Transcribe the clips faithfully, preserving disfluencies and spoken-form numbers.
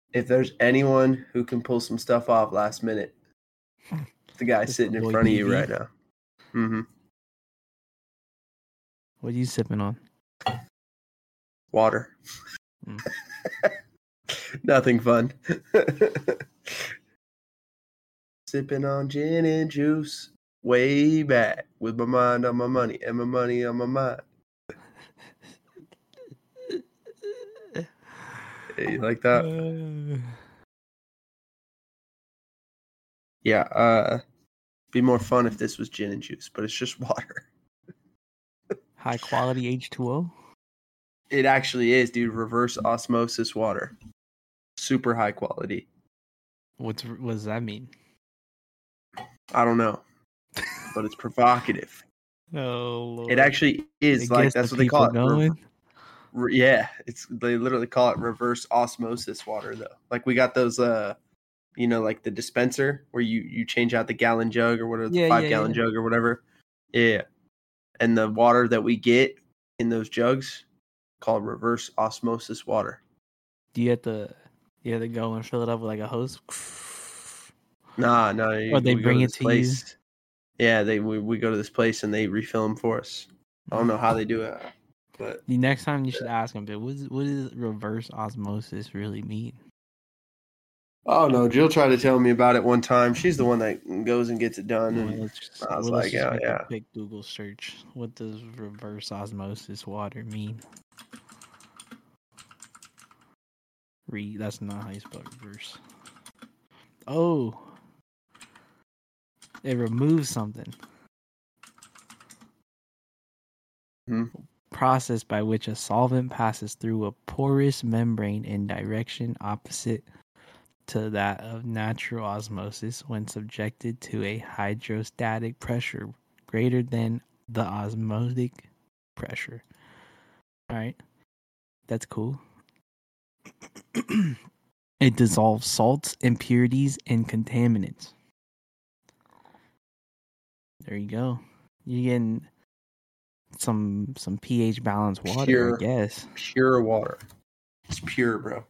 If there's anyone who can pull some stuff off last minute, the guy It's sitting the in boy front of D you V. right now. Mm-hmm. What are you sipping on? Water. Mm. Nothing fun. Sipping on gin and juice way back with my mind on my money and my money on my mind. Hey, you like that? Uh, Yeah. Uh, be more fun if this was gin and juice, but it's just water. high quality H two O. It actually is, dude. Reverse osmosis water. Super high quality. What's what does that mean? I don't know, but it's provocative. Oh Lord. It actually is It like gets that's the what they call it. people going. Re- yeah, it's they literally call it reverse osmosis water though. Like we got those uh you know, like the dispenser where you you change out the gallon jug or whatever, the Yeah, five yeah, gallon yeah. jug or whatever. Yeah. And the water that we get in those jugs called reverse osmosis water. Do you have to you have to go and fill it up with like a hose? Nah, no, Or they we go bring to it this to place. Yeah, they we, we go to this place and they refill them for us. I don't know how they do it, but The next time you should ask them, but what, is, what does reverse osmosis really mean? oh no, Jill tried to tell me about it one time. She's the one that goes and gets it done. Well, And let's just, I was well, let's like, just yeah, make yeah. a quick Google search. What does reverse osmosis water mean? Read. That's not how you spell reverse. Oh, it removes something. Hmm. Process by which a solvent passes through a porous membrane in direction opposite to that of natural osmosis when subjected to a hydrostatic pressure greater than the osmotic pressure. All right, that's cool. It dissolves salts, impurities, and contaminants. There you go. You're getting some some pH balanced water, Pure, I guess. pure water. It's pure, bro.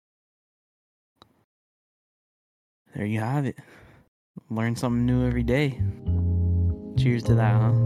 There you have it. Learn something new every day. Cheers to that, huh?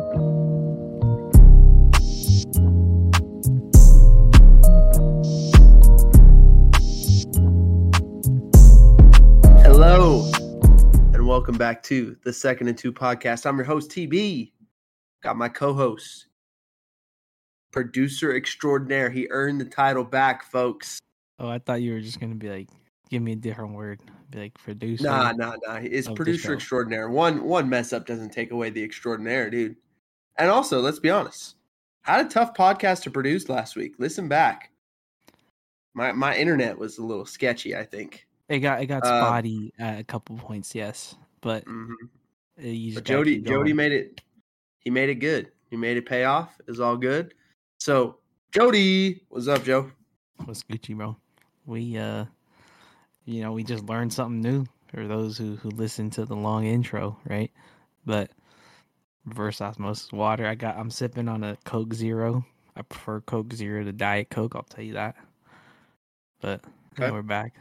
Hello, and welcome back to the Second and Two podcast. I'm your host, T B. Got my co-host, producer extraordinaire. He earned the title back, folks. Oh, I thought you were just gonna be like, give me a different word. Be like producer. Nah, nah, nah. It's of the producer show. extraordinaire. One one mess up doesn't take away the extraordinaire, dude. And also, let's be honest. Had a tough podcast to produce last week. Listen back. My my internet was a little sketchy, I think. It got it got Um, spotty at a couple points, yes, but mhm. uh, you just But gotta Jody keep Jody going. made it. He made it good. He made it pay off. It was all good. So Jody, what's up, Joe? What's Gucci, bro? We uh, you know, we just learned something new for those who who listen to the long intro, right? But reverse osmosis water. I got. I'm sipping on a Coke Zero. I prefer Coke Zero to Diet Coke. I'll tell you that. But yeah, Okay. we're back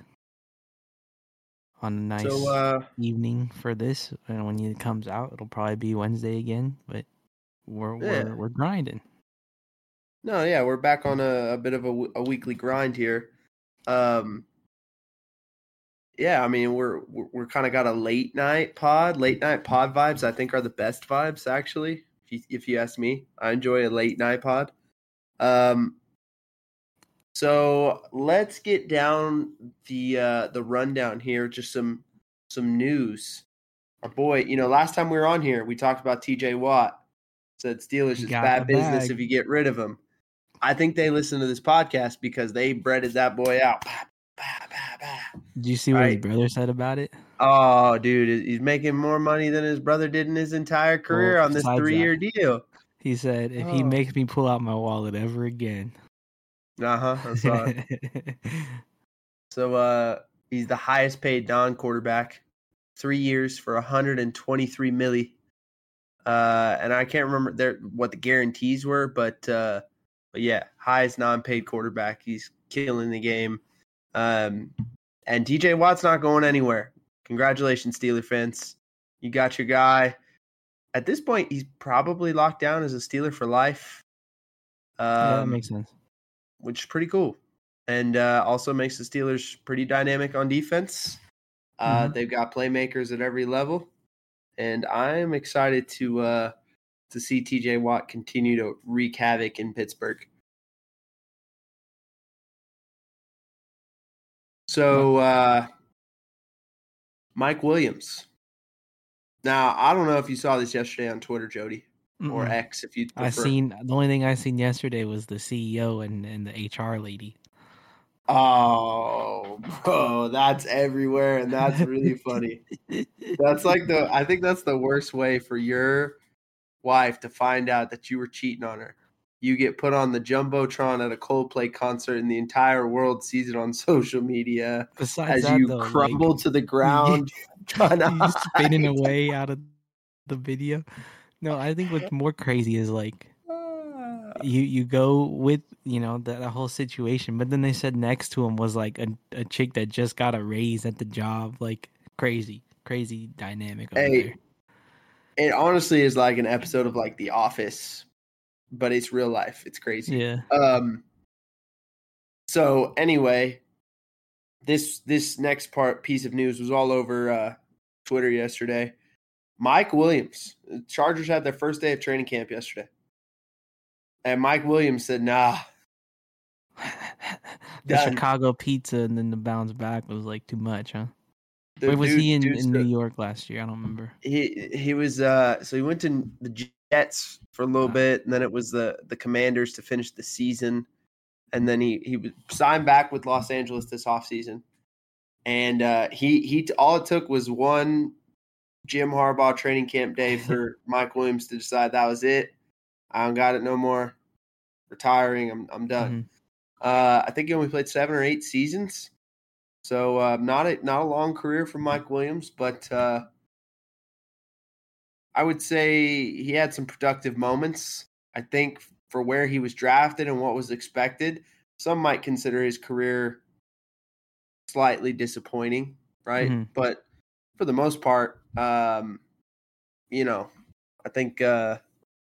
on a nice So uh, evening for this, and when it comes out, it'll probably be Wednesday again. But we're yeah. we're we're grinding. No, yeah, we're back on a, a bit of a, a weekly grind here. Um, yeah, I mean, we're we're, we're kind of got a late night pod, late night pod vibes. I think are the best vibes, actually. If you, if you ask me, I enjoy a late night pod. Um, so let's get down the uh, the rundown here. Just some some news. Our boy, you know, last time we were on here, we talked about T J Watt. Said Steelers He is got bad the business bag. if you get rid of him. I think they listen to this podcast because they breaded that boy out. Bah, bah, bah, bah. Did you see what Right? his brother said about it? Oh, dude, he's making more money than his brother did in his entire career Well, on this besides three-year that, deal. he said, if he Oh. makes me pull out my wallet ever again. Uh-huh, I saw it. So uh, he's the highest paid non-quarterback. Three years for one hundred twenty-three milli. Uh, and I can't remember their, what the guarantees were, but uh, but yeah, highest non-paid quarterback. He's killing the game. Um, And T J Watt's not going anywhere. Congratulations, Steeler fans. You got your guy. At this point, he's probably locked down as a Steeler for life. Um, yeah, that makes sense. Which is pretty cool. And uh, also makes the Steelers pretty dynamic on defense. Uh, Mhm. They've got playmakers at every level. And I'm excited to uh, to see T J Watt continue to wreak havoc in Pittsburgh. So, uh, Mike Williams. Now, I don't know if you saw this yesterday on Twitter, Jody, or Mm-mm. X, if you prefer. I seen the only thing I seen yesterday was the C E O and, and the H R lady. Oh, bro, that's everywhere, and that's really funny. That's like the I think that's the worst way for your wife to find out that you were cheating on her. You get put on the Jumbotron at a Coldplay concert, and the entire world sees it on social media. Besides as that, you though, crumble like, to the ground, trying to you spinning hide. away out of the video. No, I think what's more crazy is like you you go with you know that, that whole situation, but then they said next to him was like a, a chick that just got a raise at the job, like crazy, crazy dynamic over Hey, there. it honestly is like an episode of like The Office, but it's real life. It's crazy. Yeah. Um. So anyway, this this next part piece of news was all over uh, Twitter yesterday. Mike Williams, the Chargers had their first day of training camp yesterday, and Mike Williams said, "Nah." The Done. Chicago pizza and then the bounce back was like too much, huh? The Where was dude- he in, dude's in New the- York last year? I don't remember. He he was uh so he went to the Jets for a little Wow. bit, and then it was the the Commanders to finish the season, and then he he was signed back with Los Angeles this offseason. And uh, he he all it took was one Jim Harbaugh training camp day for Mike Williams to decide that was it. I don't got it no more. Retiring. I'm I'm done. Mhm. Uh, I think he only played seven or eight seasons, so uh, not a not a long career for Mike Williams, but uh, I would say he had some productive moments. I think for where he was drafted and what was expected, some might consider his career slightly disappointing, right? Mhm. But for the most part, um, you know, I think uh,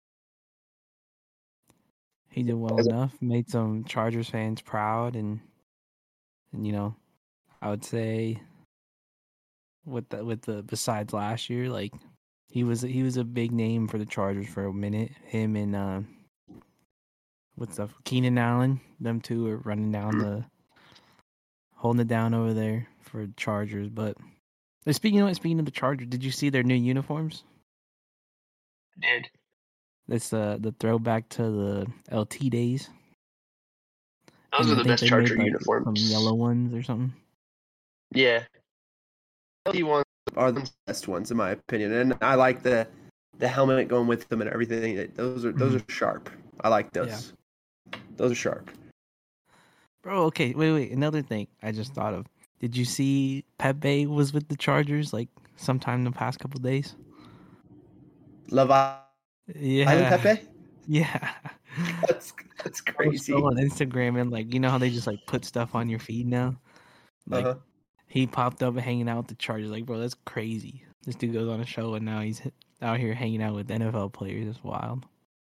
He did well As a- enough, made some Chargers fans proud, and and you know, I would say with the with the besides last year, like he was he was a big name for the Chargers for a minute. Him and uh, what's up, Keenan Allen, them two are running down the holding it down over there for Chargers. But uh, speaking of speaking of the Chargers, did you see their new uniforms? did. That's uh, the throwback to the L T days. Those And are I the think best they Charger made, like, uniforms. some yellow ones or something. Yeah. L T ones are the best ones in my opinion, and I like the the helmet going with them and everything. Those are those Mhm. are sharp. I like those. Those are sharp. Bro, okay, wait, wait. Another thing I just thought of. Did you see Pepe was with the Chargers like sometime in the past couple days? Love Island Yeah, Pepe. yeah. That's that's I was crazy. scrolling Instagram and like you know how they just like put stuff on your feed now. Like Uh-huh. he popped up hanging out with the Chargers. Like, bro, that's crazy. This dude goes on a show and now he's out here hanging out with N F L players. It's wild.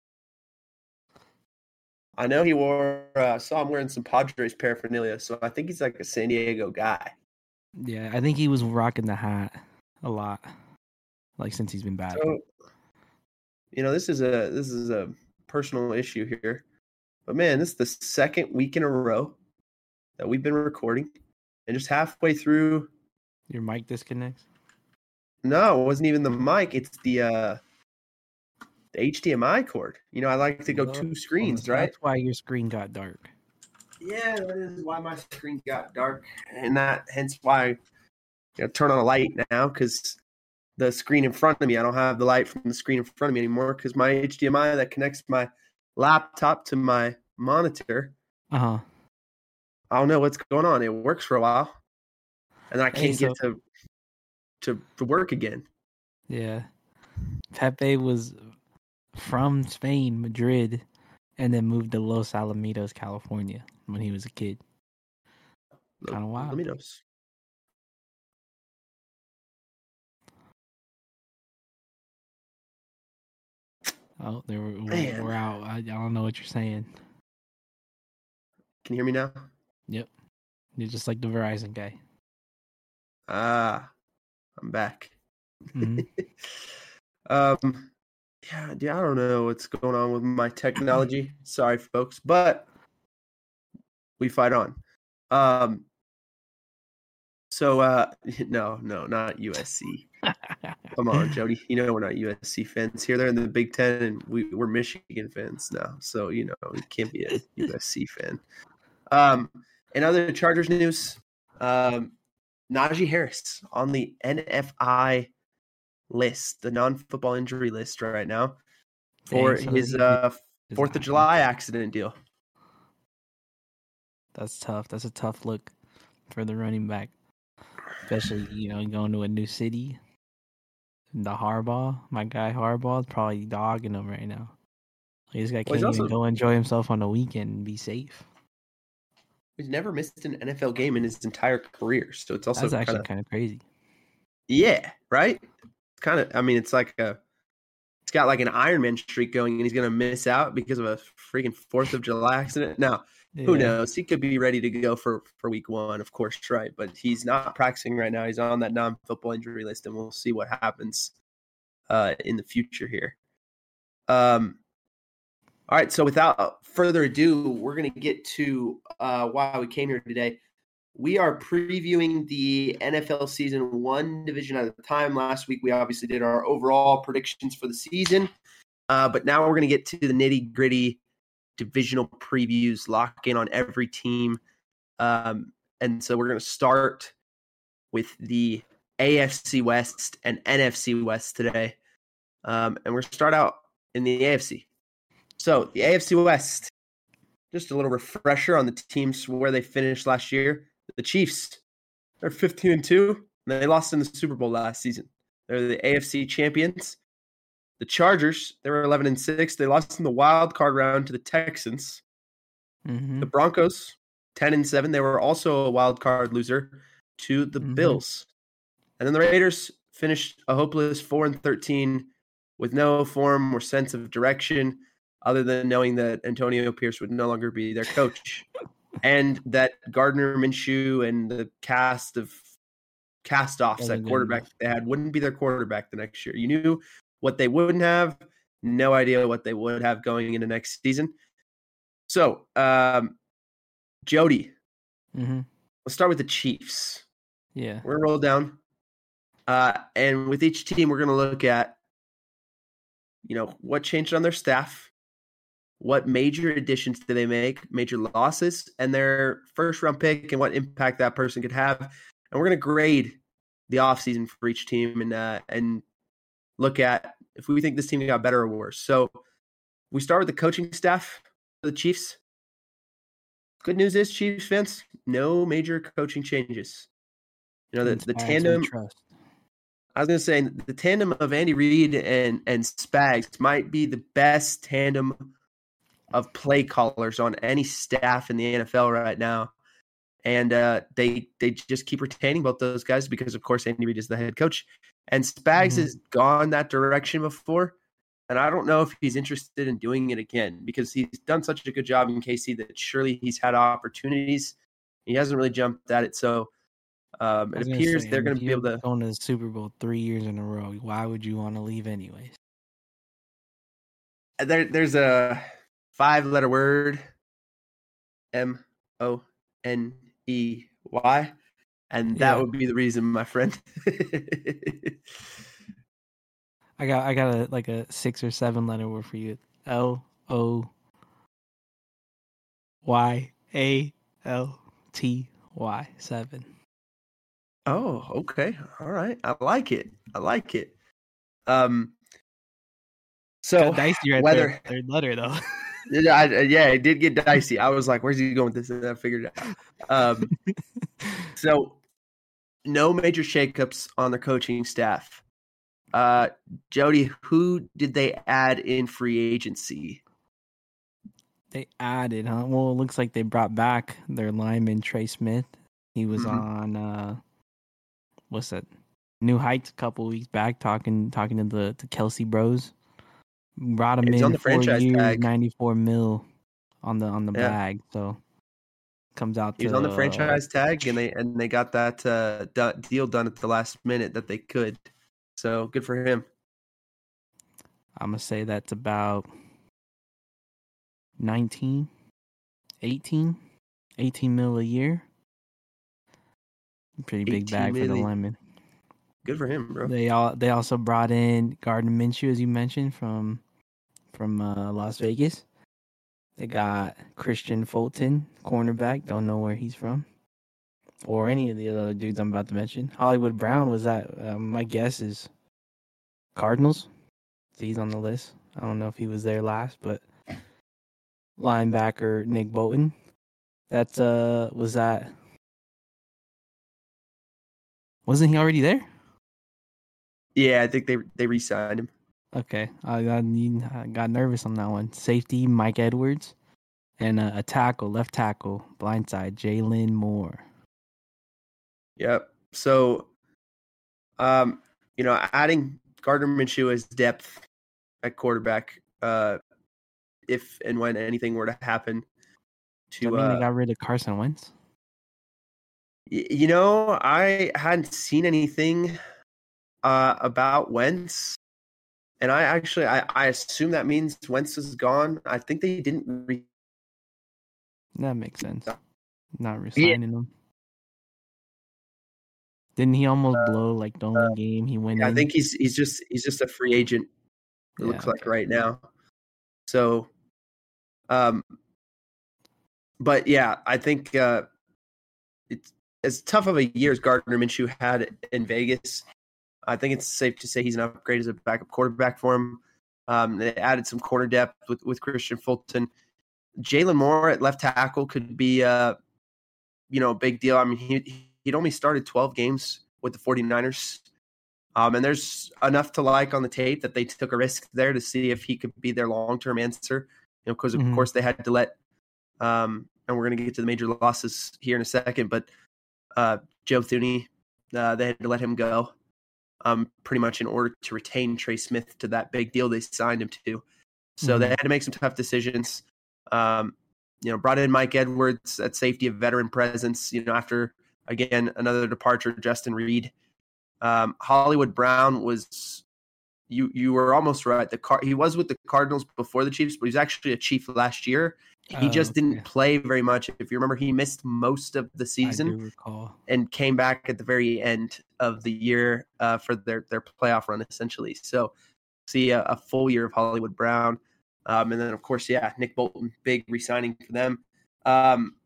I know he wore. Uh, saw him wearing some Padres paraphernalia, so I think he's like a San Diego guy. Yeah, I think he was rocking the hat a lot, like since he's been back. So, you know, this is a this is a personal issue here, but man, this is the second week in a row that we've been recording, and just halfway through. Your mic disconnects. No, it wasn't even the mic. It's the uh, the H D M I cord. You know, I like to go Well, two screens, well, right? That's why your screen got dark. Yeah, that is why my screen got dark, and that hence why I you know, turn on a light now because the screen in front of me, I don't have the light from the screen in front of me anymore because my H D M I that connects my laptop to my monitor. Uh huh. I don't know what's going on. It works for a while, and I Hey, can't so- get to, to to work again. Yeah. Pepe was from Spain, Madrid, and then moved to Los Alamitos, California when he was a kid. Kinda wild. Let me know. Oh, they were, we're, Man. we're out. I, I don't know what you're saying. Can you hear me now? Yep. You're just like the Verizon guy. Ah, I'm back. Mm-hmm. um, yeah, dude, I don't know what's going on with my technology. Sorry, folks, but we fight on. Um, so uh, no, no, not U S C. Come on, Jody. You know we're not U S C fans here. They're in the Big Ten, and we, we're Michigan fans now. So you know we can't be a U S C fan. Um, in other Chargers news, um, Najee Harris on the N F I list, the non-football injury list right now for Dang, so his he uh, his Fourth of eye. July accident deal. That's tough. That's a tough look for the running back, especially you know going to a new city. The Harbaugh, my guy Harbaugh, is probably dogging him right now. This guy Well, he's can't even also go enjoy himself on the weekend and be safe. he's never missed an N F L game in his entire career, so it's also That's actually kind of kind of crazy. yeah, right. Kind of, I mean, it's like a it's got like an Iron Man streak going, and he's gonna miss out because of a freaking Fourth of July accident. Now, Yeah. who knows? He could be ready to go for, for week one, of course, right? But he's not practicing right now. He's on that non-football injury list, and we'll see what happens uh, in the future here. Um, all right, so without further ado, we're going to get to uh, why we came here today. We are previewing the N F L season one division at a time. Last week, we obviously did our overall predictions for the season, uh, but now we're going to get to the nitty-gritty divisional previews, lock in on every team. Um, and so we're going to start with the A F C West and N F C West today. Um, and we're going to start out in the A F C. So the A F C West, just a little refresher on the teams where they finished last year. The Chiefs, they're fifteen and two, and they lost in the Super Bowl last season. They're the A F C champions. The Chargers, they were eleven and six. They lost in the wild card round to the Texans. Mm-hmm. The Broncos, ten and seven. They were also a wild card loser to the mm-hmm. Bills. And then the Raiders finished a hopeless four and thirteen with no form or sense of direction other than knowing that Antonio Pierce would no longer be their coach and that Gardner Minshew and the cast of cast-offs at quarterback they had wouldn't be their quarterback the next year. You knew what they wouldn't have, no idea what they would have going into next season. So, um, Jody, mm-hmm. let's start with the Chiefs. Yeah. We're going to roll down. Uh, and with each team, we're going to look at, you know, what changed on their staff, what major additions did they make, major losses, and their first-round pick and what impact that person could have. And we're going to grade the offseason for each team and uh, and look at if we think this team got better or worse. So we start with the coaching staff for the Chiefs. Good news is, Chiefs fans, no major coaching changes. You know, the, the tandem. I was going to say the tandem of Andy Reid and, and Spags might be the best tandem of play callers on any staff in the N F L right now. And uh, they they just keep retaining both those guys because, of course, Andy Reid is the head coach. And Spags mm-hmm. has gone that direction before. And I don't know if he's interested in doing it again because he's done such a good job in K C that surely he's had opportunities. He hasn't really jumped at it. So um, it appears say, they're going to be able to go to the Super Bowl three years in a row. Why would you want to leave anyways? There, there's a five-letter word, M O N E Y, and that yeah. would be the reason, my friend. I got I got a like a six or seven letter word for you. L O Y A L T Y seven. Oh, okay. All right. I like it. I like it. Um so got dicey right whether there, third letter though. I, yeah, it did get dicey. I was like, where's he going with this? And I figured it out. Um so no major shakeups on the coaching staff. Uh, Jody, who did they add in free agency? They added, huh? Well, it looks like they brought back their lineman Trey Smith. He was mm-hmm. on uh, what's that? New Heights a couple weeks back, talking talking to the to Kelsey Bros. Brought him He's on in the four franchise years, tag. ninety-four mil on the on the Yeah. bag. So comes out He to was on the uh, franchise tag, and they and they got that uh, do- deal done at the last minute that they could. So good for him. I'm gonna say that's about nineteen, eighteen, eighteen mil a year. Pretty big bag for the lineman. Good for him, bro. They all they also brought in Gardner Minshew, as you mentioned, from from uh, Las Vegas. They got Christian Fulton, cornerback. Don't know where he's from, or any of the other dudes I'm about to mention. Hollywood Brown was that. Um, my guess is Cardinals. He's on the list. I don't know if he was there last, but linebacker Nick Bolton. That's uh, was that? Wasn't he already there? Yeah, I think they they re-signed him. Okay, I got I got nervous on that one. Safety Mike Edwards, and a, a tackle, left tackle, blindside Jalen Moore. Yep. So, um, you know, adding Gardner Minshew as depth at quarterback, uh, if and when anything were to happen, to Does that mean uh, they got rid of Carson Wentz? y- you know, I hadn't seen anything uh, about Wentz, and I actually I, I assume that means Wentz is gone. I think they didn't. Re- That makes sense. Not resigning him. Didn't he almost blow like the only game he went I in? think he's he's just he's just a free agent. It Yeah, looks like okay. right now. So, um, but yeah, I think uh, it's as tough of a year as Gardner Minshew had in Vegas. I think it's safe to say he's an upgrade as a backup quarterback for him. Um, they added some corner depth with, with Christian Fulton. Jalen Moore at left tackle could be, uh, you know, a big deal. I mean, he he'd only started twelve games with the 49ers. Um, and there's enough to like on the tape that they took a risk there to see if he could be their long-term answer. You know, because of Mhm. course they had to let, um, and we're going to get to the major losses here in a second, but uh, Joe Thuney, uh, they had to let him go, um, pretty much in order to retain Trey Smith to that big deal they signed him to. So Mhm. they had to make some tough decisions. Um, you know, brought in Mike Edwards at safety, a veteran presence. You know, after again another departure, Justin Reed. Um, Hollywood Brown was you you were almost right. The car he was with the Cardinals before the Chiefs, but he was actually a Chief last year. He Oh, just okay. didn't play very much. If you remember, he missed most of the I season do recall. and came back at the very end of the year uh, for their their playoff run, essentially. So see a, a full year of Hollywood Brown. Um, and then, of course, yeah, Nick Bolton, big re-signing for them. Um,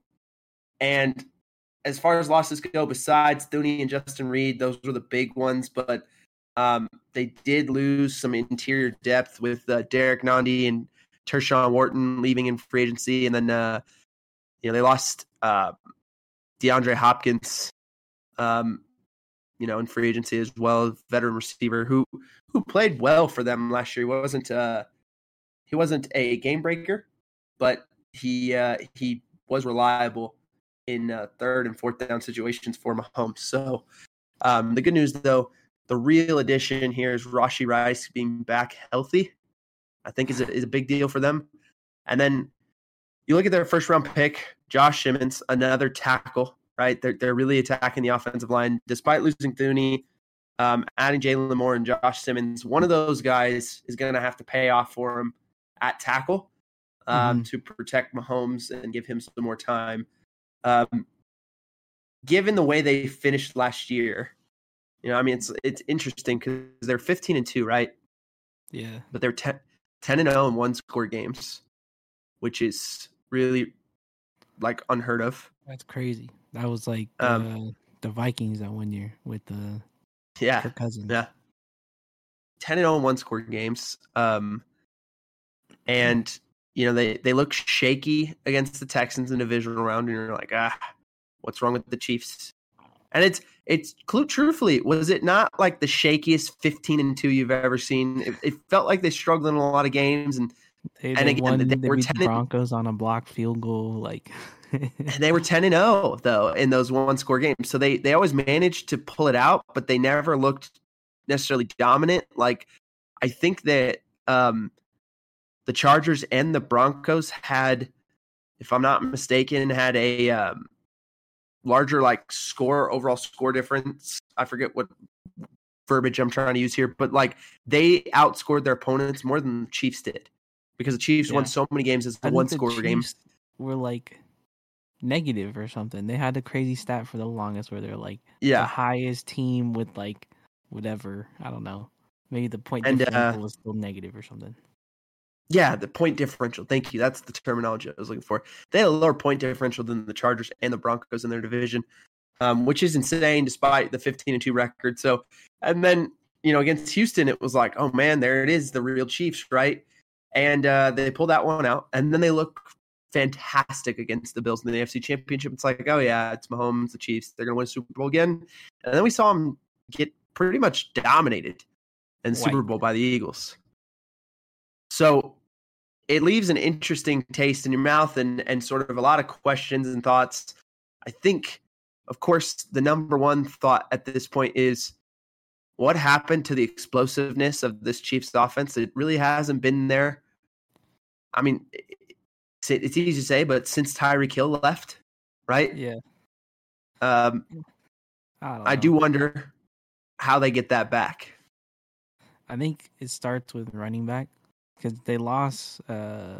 and as far as losses go, besides Thuney and Justin Reed, those were the big ones. But um, they did lose some interior depth with uh, Derek Nandi and Tershawn Wharton leaving in free agency. And then, uh, you know, they lost uh, DeAndre Hopkins, um, you know, in free agency as well, veteran receiver who who played well for them last year. He wasn't uh, he wasn't a game breaker, but he uh, he was reliable in uh, third and fourth down situations for Mahomes. So um, the good news, though, the real addition here is Rashee Rice being back healthy. I think is a, is a big deal for them. And then you look at their first round pick, Josh Simmons, another tackle. Right, they're they're really attacking the offensive line despite losing Thuney, um, adding Jalen Moore and Josh Simmons. One of those guys is going to have to pay off for him at tackle um, Mhm. to protect Mahomes and give him some more time. Um, given the way they finished last year, you know, I mean, it's it's interesting because they're fifteen and two, right? Yeah. But they're ten, ten and zero in one score games, which is really like unheard of. That's crazy. That was like Um, the the Vikings that one year with the yeah, Kirk Cousins. yeah, ten and zero in one score games. Um, and you know they they look shaky against the Texans in the divisional round, and you're like, ah, what's wrong with the Chiefs? And it's it's truthfully, was it not like the shakiest fifteen and two you've ever seen? It, it felt like they struggled in a lot of games, and They, and they again won. they They were beat the ten. Broncos on a blocked field goal. Like And they were ten and zero though in those one score games. So they they always managed to pull it out, but they never looked necessarily dominant. Like I think that um, the Chargers and the Broncos had, if I'm not mistaken, had a um, larger like score, overall score difference. I forget what verbiage I'm trying to use here, but like they outscored their opponents more than the Chiefs did because the Chiefs Yeah. won so many games as the I one think the score game. Chiefs were like negative or something. They had a crazy stat for the longest where they're like Yeah. the highest team with like whatever. I don't know. Maybe the point And, uh, differential was still negative or something. Yeah, the point differential. Thank you. That's the terminology I was looking for. They had a lower point differential than the Chargers and the Broncos in their division, um, which is insane despite the fifteen and two record. So, and then, you know, against Houston, it was like, oh man, there it is, the real Chiefs, right? And uh, they pulled that one out, and then they look fantastic against the Bills in the A F C Championship. It's like, oh yeah, it's Mahomes, the Chiefs. They're going to win a Super Bowl again. And then we saw them get pretty much dominated in the White. Super Bowl by the Eagles. So it leaves an interesting taste in your mouth and, and sort of a lot of questions and thoughts. I think, of course, the number one thought at this point is what happened to the explosiveness of this Chiefs offense? It really hasn't been there. I mean, it's, it's easy to say, but since Tyreek Hill left, right? Yeah. Um, I, don't I know. do wonder how they get that back. I think it starts with running back because they lost. Uh,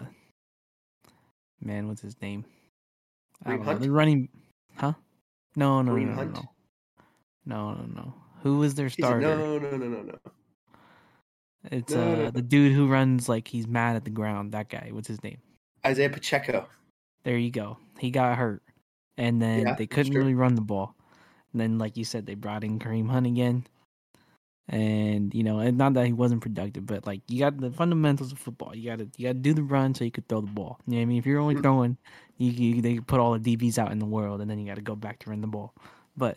man, what's his name? I Kareem don't know. Hunt? They're running, huh? No, no, Kareem no, no, Hunt? no, no, no, no. Who was their He's a, starter? no, no, no, no, no. It's No, uh no, no. the dude who runs like he's mad at the ground. That guy. What's his name? Isaiah Pacheco. There you go. He got hurt, and then Yeah, they that's couldn't true. really run the ball. And then, like you said, they brought in Kareem Hunt again. And you know, and not that he wasn't productive, but like you got the fundamentals of football. You got to you got to do the run so you could throw the ball. You know what I mean? If you're only Mhm. throwing, you, you they put all the D Bs out in the world, and then you got to go back to run the ball. But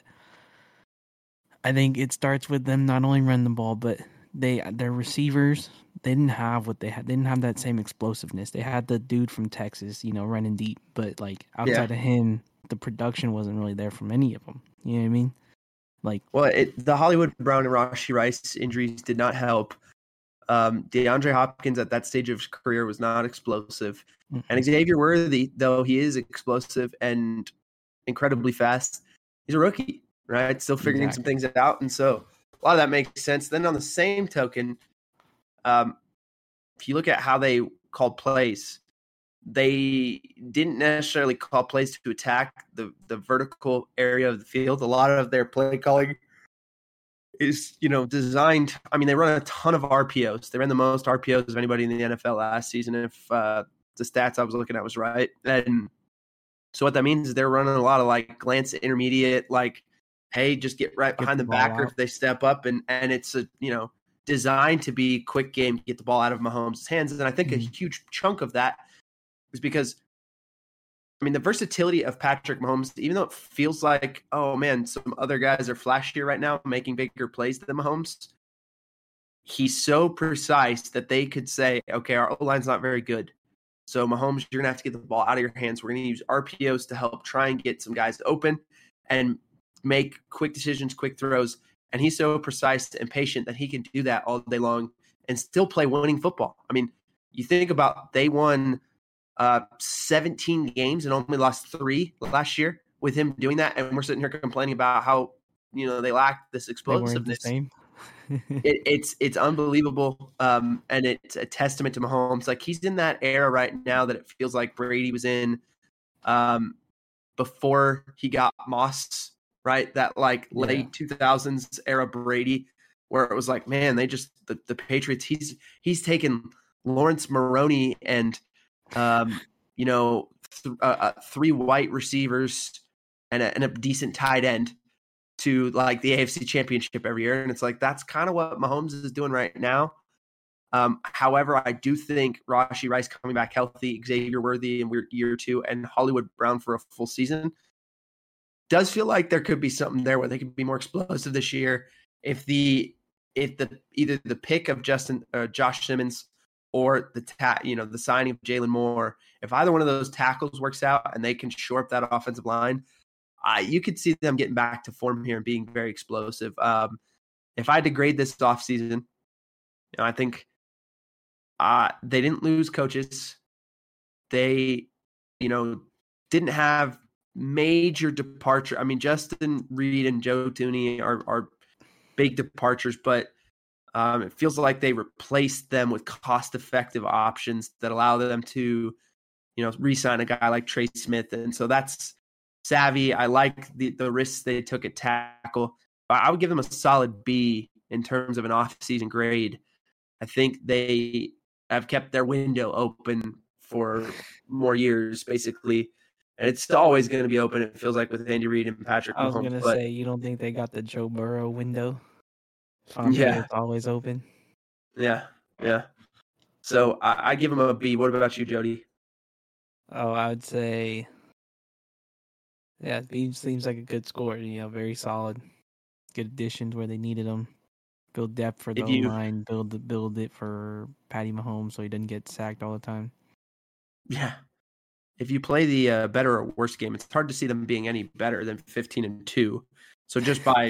I think it starts with them not only run the ball, but they their receivers. They didn't have what they had. They didn't have that same explosiveness. They had the dude from Texas, you know, running deep, but like outside Yeah. of him, the production wasn't really there from any of them. You know what I mean? Like, Well, it, the Hollywood Brown and Rashee Rice injuries did not help. Um, DeAndre Hopkins at that stage of his career was not explosive. mhm. And Xavier Worthy, though he is explosive and incredibly fast, he's a rookie, right? Still figuring some Exactly. things out. And so a lot of that makes sense. Then on the same token, um, if you look at how they called plays, they didn't necessarily call plays to attack the, the vertical area of the field. A lot of their play calling is, you know, designed. I mean, they run a ton of R P Os. They ran the most R P Os of anybody in the N F L last season, if uh, the stats I was looking at was right. And so what that means is they're running a lot of like glance intermediate, like, hey, just get right Get behind the the, ball backer out. if they step up, and and it's a, you know, designed to be quick game, get the ball out of Mahomes' hands. And I think Mhm. a huge chunk of that is because, I mean, the versatility of Patrick Mahomes, even though it feels like, oh man, some other guys are flashier right now, making bigger plays than Mahomes, he's so precise that they could say, okay, our O-line's not very good. So Mahomes, you're going to have to get the ball out of your hands. We're going to use R P Os to help try and get some guys open and make quick decisions, quick throws. And he's so precise and patient that he can do that all day long and still play winning football. I mean, you think about, they won uh, seventeen games and only lost three last year with him doing that. And we're sitting here complaining about how, you know, they lack this They weren't the explosiveness. same. It, it's it's unbelievable, um, and it's a testament to Mahomes. Like, he's in that era right now that it feels like Brady was in um, before he got Moss, right? That like Yeah. late two thousands era Brady, where it was like, man, they just the, the Patriots. He's he's taken Lawrence Maroney and um, you know th- uh, uh, three white receivers and a, and a decent tight end to like the A F C Championship every year. And it's like, that's kind of what Mahomes is doing right now. Um, however, I do think Rashee Rice coming back healthy, Xavier Worthy in year two, and Hollywood Brown for a full season does feel like there could be something there where they could be more explosive this year. If the if the either the pick of Justin uh, Josh Simmons or the ta- you know the signing of Jalen Moore, if either one of those tackles works out and they can shore up that offensive line, Uh, you could see them getting back to form here and being very explosive. Um, if I had to grade this offseason, you know, I think uh, they didn't lose coaches. They, you know, didn't have major departure. I mean, Justin Reed and Joe Thuney are, are big departures, but um, it feels like they replaced them with cost-effective options that allow them to, you know, re-sign a guy like Trey Smith. And so that's savvy. I like the, the risks they took at tackle. I would give them a solid B in terms of an off-season grade. I think they have kept their window open for more years, basically. And it's always going to be open, it feels like, with Andy Reid and Patrick Mahomes. I was going to but, say, you don't think they got the Joe Burrow window? On yeah. It's always open. Yeah, yeah. So I, I give them a B. What about you, Jody? Oh, I would say, yeah, B seems like a good score. You know, very solid. Good additions where they needed them. Build depth for the O-line. Build, the, build it for Patty Mahomes so he doesn't get sacked all the time. Yeah. If you play the uh, better or worse game, it's hard to see them being any better than fifteen and two. So just by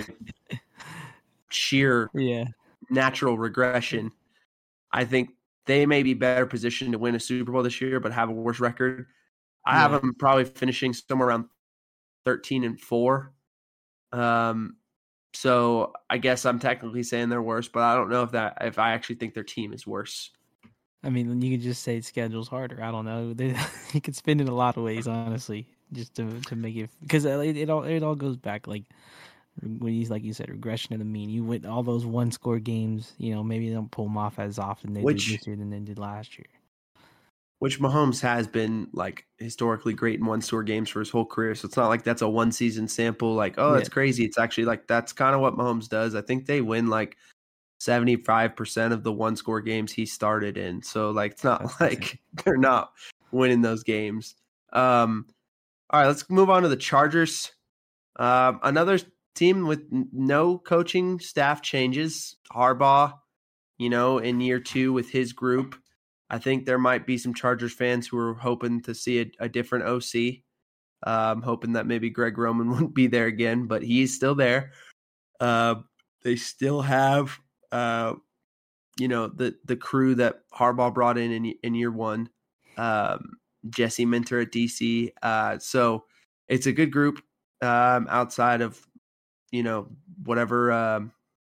sheer yeah. natural regression, I think they may be better positioned to win a Super Bowl this year, but have a worse record. I yeah. have them probably finishing somewhere around thirteen and four. Um, so I guess I'm technically saying they're worse, but I don't know if that if I actually think their team is worse. I mean, you could just say schedule's harder. I don't know. They, you could spin it a lot of ways, honestly, just to to make it because it, it all it all goes back like when you like you said regression to the mean. You win all those one score games. You know, maybe they don't pull them off as often they which, do this year than they did last year. Which Mahomes has been like historically great in one score games for his whole career. So it's not like that's a one season sample. Like, oh, that's yeah. crazy. It's actually like that's kind of what Mahomes does. I think they win like seventy-five percent of the one score games he started in. So like, it's not That's like insane. They're not winning those games. Um, all right, let's move on to the Chargers. Um, another team with no coaching staff changes. Harbaugh, you know, in year two with his group. I think there might be some Chargers fans who are hoping to see a, a different O C. Um, hoping that maybe Greg Roman wouldn't be there again, but he's still there. Uh, they still have Uh, you know, the the crew that Harbaugh brought in in, in year one, um, Jesse Minter at D C. Uh, so it's a good group um, outside of, you know, whatever um,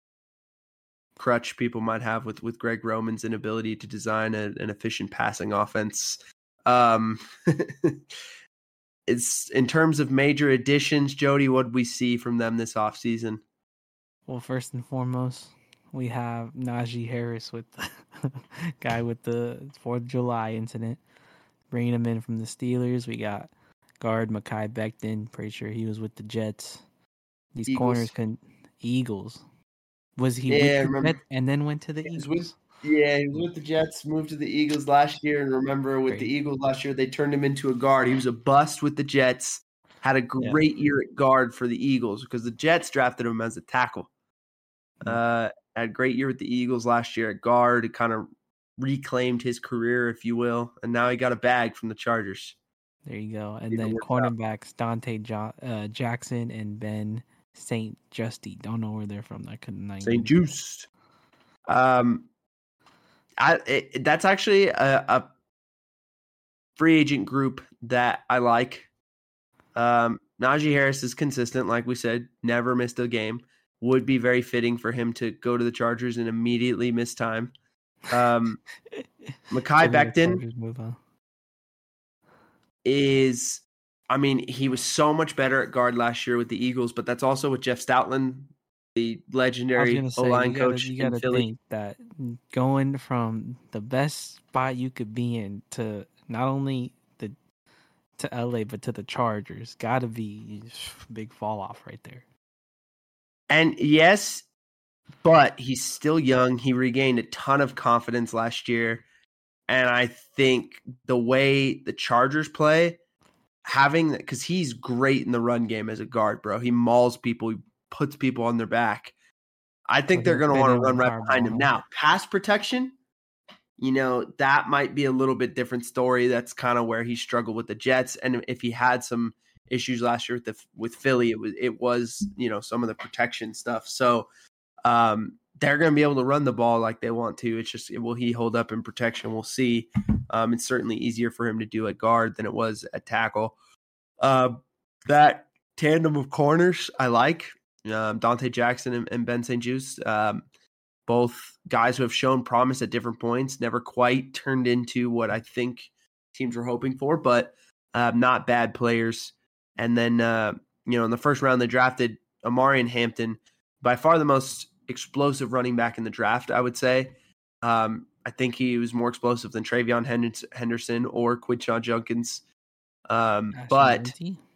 crutch people might have with, with Greg Roman's inability to design a, an efficient passing offense. Um, it's in terms of major additions, Jody, what did we see from them this offseason? Well, first and foremost, we have Najee Harris with the guy with the fourth of July incident, bringing him in from the Steelers. We got guard Mekhi Becton. Pretty sure he was with the Jets. These Eagles. corners couldn't. Eagles. Was he yeah, with the Jets and then went to the he Eagles? With, yeah, he was with the Jets, moved to the Eagles last year. And remember, with Great. the Eagles last year, they turned him into a guard. He was a bust with the Jets. Had a great yeah. year at guard for the Eagles because the Jets drafted him as a tackle. Mm-hmm. Uh, had a great year with the Eagles last year at guard. It kind of reclaimed his career, if you will, and now he got a bag from the Chargers. There you go. And then cornerbacks Dante jo- uh, Jackson and Ben Saint Justy. Don't know where they're from. I couldn't. Saint Just. Um, I it, that's actually a, a free agent group that I like. Um, Najee Harris is consistent, like we said, never missed a game. Would be very fitting for him to go to the Chargers and immediately miss time. Um, Mekhi Becton is, I mean, he was so much better at guard last year with the Eagles, but that's also with Jeff Stoutland, the legendary O-line you coach gotta, you gotta in Philly. Think that going from the best spot you could be in to not only the to L A but to the Chargers, gotta be a big fall off right there. And yes, but he's still young. He regained a ton of confidence last year. And I think the way the Chargers play, having that, because he's great in the run game as a guard, bro. He mauls people, he puts people on their back. I think so they're going to want to run right behind him. Now, pass protection, you know, that might be a little bit different story. That's kind of where he struggled with the Jets. And if he had some issues last year with the with Philly, it was it was you know some of the protection stuff. So um, they're going to be able to run the ball like they want to. It's just, will he hold up in protection? We'll see. Um, it's certainly easier for him to do at guard than it was at tackle. Uh, that tandem of corners I like. Um, Dante Jackson and, and Ben Saint-Juste, um, both guys who have shown promise at different points, never quite turned into what I think teams were hoping for, but uh, not bad players. And then, uh, you know, in the first round, they drafted Omarion Hampton, by far the most explosive running back in the draft, I would say. Um, I think he was more explosive than Travion Henderson or Quinshon Judkins. Um, but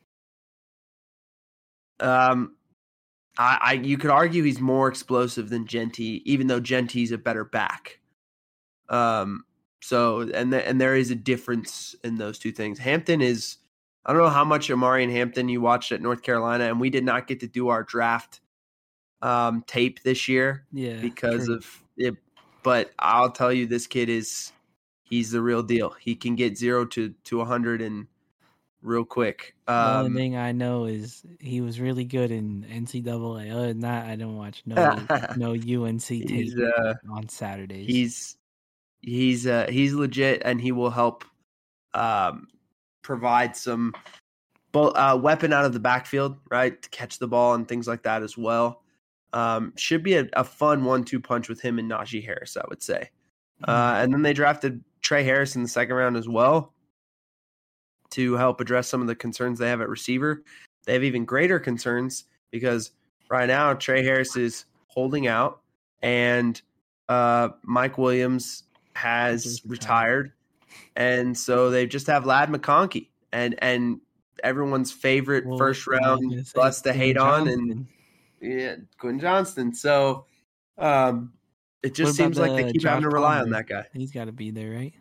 um, I, I you could argue he's more explosive than Genty, even though Genty's a better back. Um, so and the, and there is a difference in those two things. Hampton is, I don't know how much Omarion Hampton you watched at North Carolina, and we did not get to do our draft um, tape this year, yeah, because true. of it. But I'll tell you, this kid is, he's the real deal. He can get zero to to a hundred and real quick. Um, the only thing I know is he was really good in N C double A. Other than that, I don't watch no no U N C tape uh, on Saturdays. He's he's uh, he's legit, and he will help um, provide some uh, weapon out of the backfield, right, to catch the ball and things like that as well. Um, should be a, a fun one two punch with him and Najee Harris, I would say. Mm-hmm. Uh, and then they drafted Trey Harris in the second round as well to help address some of the concerns they have at receiver. They have even greater concerns because right now Trey Harris is holding out, and uh, Mike Williams has retired. And so they just have Ladd McConkey and, and everyone's favorite well, first round bust to hate on. And yeah, Quentin Johnston. So um, it just seems like they keep Josh having to rely Palmer? on that guy. He's got to be there, right?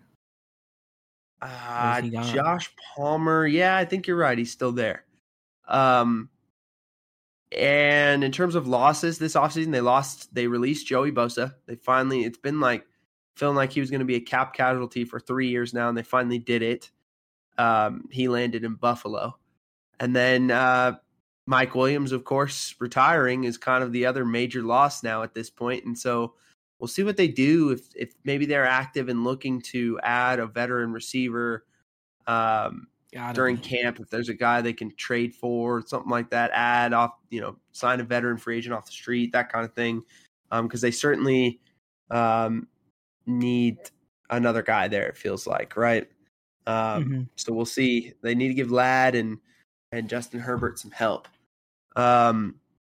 Uh, Josh Palmer. Yeah, I think you're right. He's still there. Um, and in terms of losses this offseason, they lost, they released Joey Bosa. They finally, it's been like feeling like he was going to be a cap casualty for three years now, and they finally did it. Um, he landed in Buffalo. And then uh, Mike Williams, of course, retiring is kind of the other major loss now at this point. And so we'll see what they do if if maybe they're active and looking to add a veteran receiver um, during be. camp. If there's a guy they can trade for, something like that, add off, you know, sign a veteran free agent off the street, that kind of thing. Because um, they certainly um, need another guy there, it feels like, right? Um, mm-hmm. So we'll see. They need to give Ladd and and Justin Herbert some help. Um,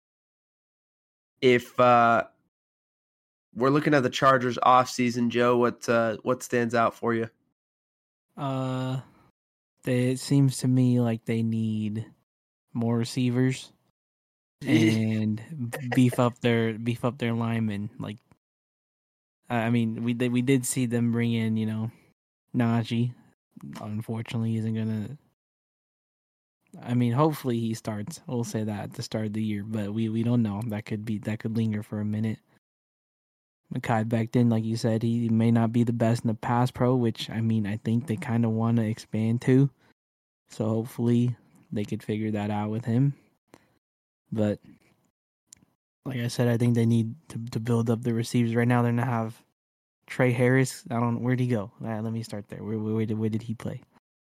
if uh, we're looking at the Chargers offseason, Joe, what uh, what stands out for you? Uh, they, it seems to me like they need more receivers and beef up their beef up their linemen. Like, I mean, we they, we did see them bring in, you know, Najee. Unfortunately, isn't gonna. I mean, hopefully he starts. We'll say that at the start of the year, but we, we don't know. That could be that could linger for a minute. Mekhi Becton, like you said, he may not be the best in the pass pro, which I mean, I think they kind of want to expand to. So hopefully they could figure that out with him. But like I said, I think they need to to build up the receivers. Right now, they're gonna have Trey Harris. I don't. Where'd he go? Right, let me start there. Where where did where did he play?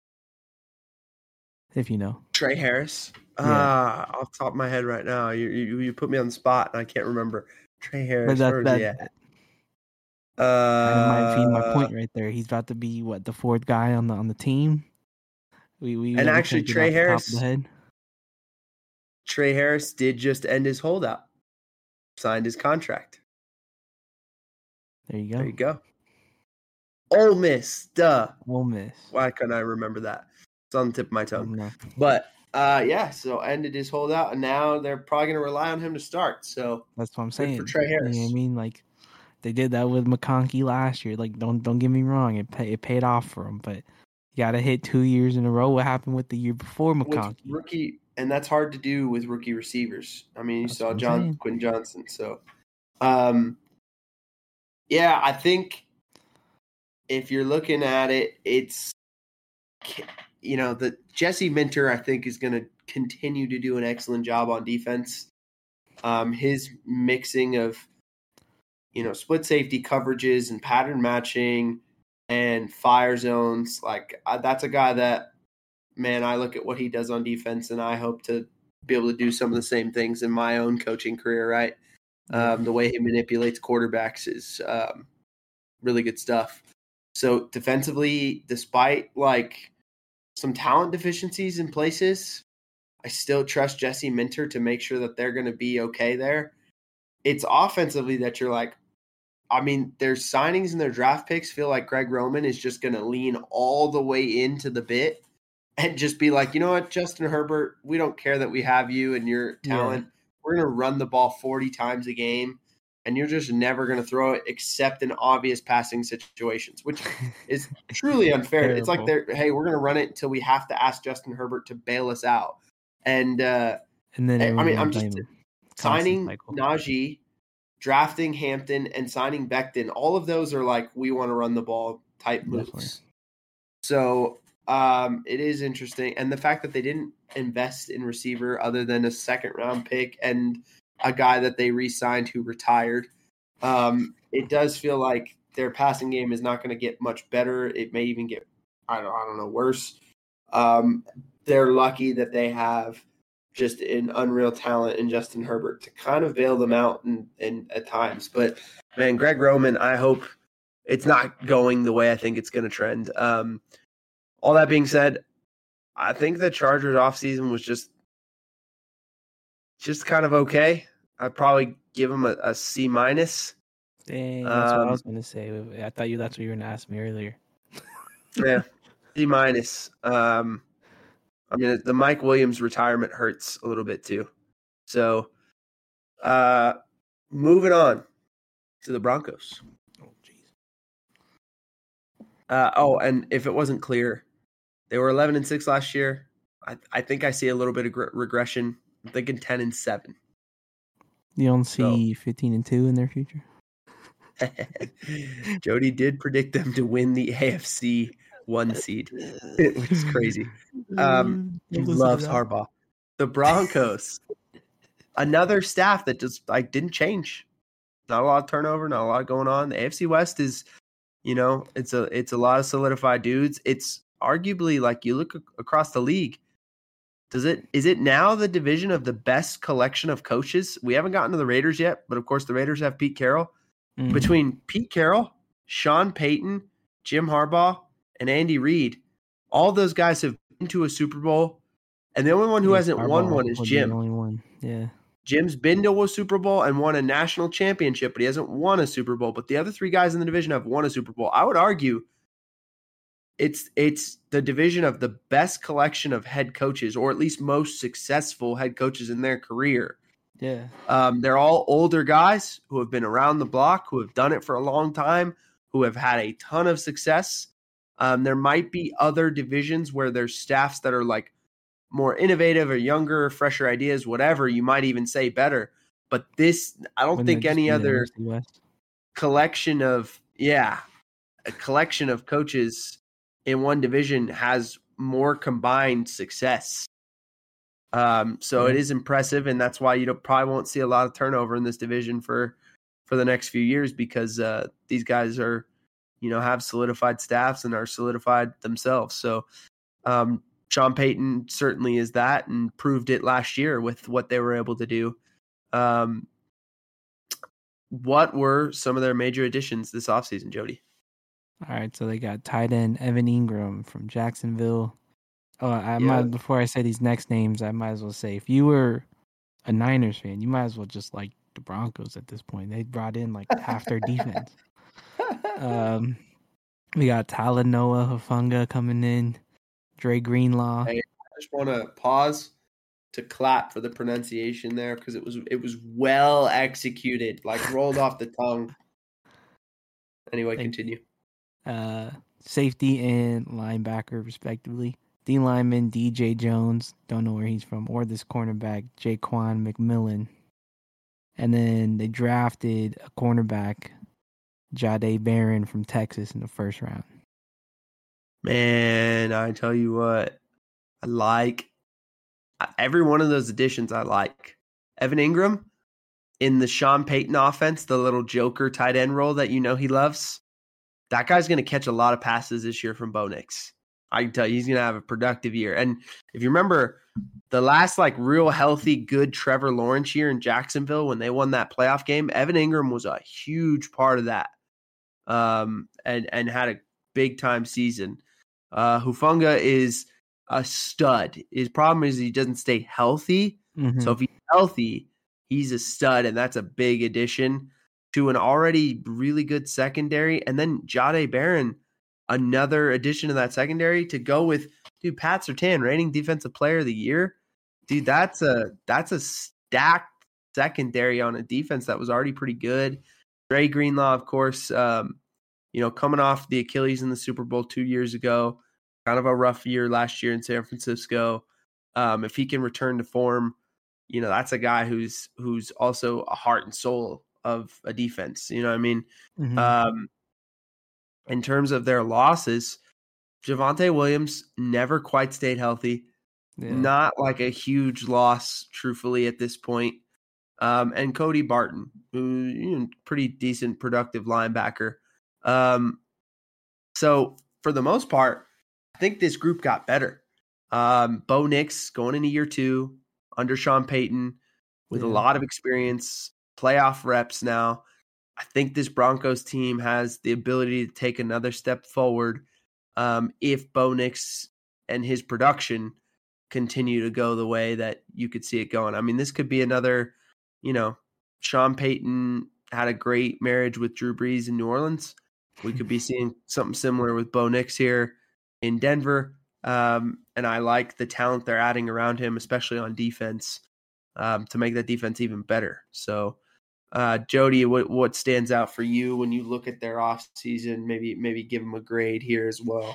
If you know. Trey Harris. Yeah. Uh, off the top of my head right now, you, you you put me on the spot and I can't remember. Trey Harris. That, where that, is he at? Uh, that might feed my point right there. He's about to be what, the fourth guy on the on the team. We we and actually Trey Harris. Trey Harris did just end his holdout. Signed his contract. There you go. There you go. Ole Miss, duh. Ole Miss. Why couldn't I remember that? It's on the tip of my tongue. But, uh, yeah, so ended his holdout, and now they're probably going to rely on him to start. So that's what I'm saying. For Trey Harris. You know what I mean? Like, they did that with McConkey last year. Like, don't don't get me wrong. It, pay, it paid off for him, but you got to hit two years in a row. What happened with the year before McConkey? With rookie, and that's hard to do with rookie receivers. I mean, you that's saw John Quentin Johnston. So, um, yeah, I think if you're looking at it, it's – you know, the Jesse Minter, I think, is going to continue to do an excellent job on defense. Um, his mixing of you know, split safety coverages and pattern matching and fire zones. Like uh, that's a guy that, man, I look at what he does on defense and I hope to be able to do some of the same things in my own coaching career, right? Yeah. Um, the way he manipulates quarterbacks is um, really good stuff. So defensively, despite like some talent deficiencies in places, I still trust Jesse Minter to make sure that they're going to be okay there. It's offensively that you're like, I mean, their signings and their draft picks feel like Greg Roman is just going to lean all the way into the bit and just be like, you know what, Justin Herbert, we don't care that we have you and your talent. Yeah. We're going to run the ball forty times a game, and you're just never going to throw it except in obvious passing situations, which is truly unfair. It's like they're, hey, we're going to run it until we have to ask Justin Herbert to bail us out. And, uh, and then I mean, I'm just signing cycle. Najee, drafting Hampton, and signing Becton. All of those are like, we want to run the ball type moves. Definitely. So um, it is interesting. And the fact that they didn't invest in receiver other than a second round pick and a guy that they re-signed who retired, um, it does feel like their passing game is not going to get much better. It may even get, I don't, I don't know, worse. Um, they're lucky that they have just an unreal talent in Justin Herbert to kind of bail them out in, in at times. But man, Greg Roman, I hope it's not going the way I think it's going to trend. Um, all that being said, I think the Chargers offseason was just just kind of okay. I'd probably give them a, a C minus. Dang, that's um, what I was going to say. I thought you that's what you were going to ask me earlier. Yeah, C minus. Um, I mean, the Mike Williams retirement hurts a little bit too. So, uh, moving on to the Broncos. Oh, jeez. Uh, oh, and if it wasn't clear, they were eleven and six last year. I, I think I see a little bit of gr- regression. I'm thinking ten and seven. You don't see so. fifteen and two in their future? Jody did predict them to win the A F C one seed, which is crazy. Um, he loves Harbaugh. The Broncos, another staff that just like didn't change. Not a lot of turnover, not a lot going on. The A F C West is, you know, it's a it's a lot of solidified dudes. It's arguably like you look across the league. Does it is it now the division of the best collection of coaches? We haven't gotten to the Raiders yet, but of course the Raiders have Pete Carroll. Mm-hmm. Between Pete Carroll, Sean Payton, Jim Harbaugh, and Andy Reid, all those guys have been to a Super Bowl, and the only one who yeah, hasn't Harbaugh won one is Jim. The only one, yeah. Jim's been to a Super Bowl and won a national championship, but he hasn't won a Super Bowl. But the other three guys in the division have won a Super Bowl. I would argue it's it's the division of the best collection of head coaches, or at least most successful head coaches in their career. Yeah. Um, they're all older guys who have been around the block, who have done it for a long time, who have had a ton of success. Um, there might be other divisions where there's staffs that are like more innovative or younger, fresher ideas, whatever. You might even say better. But this, I don't Wouldn't think any other collection of, yeah, a collection of coaches in one division has more combined success. Um, so yeah. It is impressive, and that's why you don't, probably won't see a lot of turnover in this division for, for the next few years because uh, these guys are, you know, have solidified staffs and are solidified themselves. So um, Sean Payton certainly is that and proved it last year with what they were able to do. Um, what were some of their major additions this offseason, Jody? All right, so they got tight end Evan Ingram from Jacksonville. Oh, I yeah. might before I say these next names, I might as well say if you were a Niners fan, you might as well just like the Broncos at this point. They brought in like half their defense. Um, we got Talanoa Hufanga coming in, Dre Greenlaw. Hey, I just want to pause to clap for the pronunciation there because it was it was well executed, like rolled off the tongue. Anyway, Thank continue. Uh, safety and linebacker, respectively. D lineman D J Jones, don't know where he's from, or this cornerback Jaquan McMillan. And then they drafted a cornerback, Jahdae Barron from Texas in the first round. Man, I tell you what, I like every one of those additions. I like Evan Ingram. in the Sean Payton offense, the little joker tight end role that you know he loves, that guy's going to catch a lot of passes this year from Bo Nix. I can tell you, he's going to have a productive year. And if you remember the last like real healthy, good Trevor Lawrence year in Jacksonville when they won that playoff game, Evan Ingram was a huge part of that, um, and and had a big time season. Uh, Hufanga is a stud. His problem is he doesn't stay healthy. Mm-hmm. So if he's healthy, he's a stud, and that's a big addition to an already really good secondary. And then Jahdae Barron, another addition to that secondary to go with, dude, Pat Surtain, reigning defensive player of the year. Dude, that's a that's a stacked secondary on a defense that was already pretty good. Dre Greenlaw, of course, um, you know, coming off the Achilles in the Super Bowl two years ago, kind of a rough year last year in San Francisco. Um, if he can return to form, you know, that's a guy who's who's also a heart and soul of a defense. You know what I mean? Mm-hmm. Um, in terms of their losses, Javonte Williams never quite stayed healthy. Yeah. Not like a huge loss, truthfully, at this point. Um, and Cody Barton, who you know, pretty decent, productive linebacker. Um, so for the most part, I think this group got better. Um, Bo Nix going into year two under Sean Payton with yeah. a lot of experience, playoff reps now. I think this Broncos team has the ability to take another step forward um, if Bo Nix and his production continue to go the way that you could see it going. I mean, this could be another, you know, Sean Payton had a great marriage with Drew Brees in New Orleans. We could be seeing something similar with Bo Nix here in Denver. Um, and I like the talent they're adding around him, especially on defense, um, to make that defense even better. So, uh, Jody, what, what stands out for you when you look at their offseason? Maybe maybe give them a grade here as well.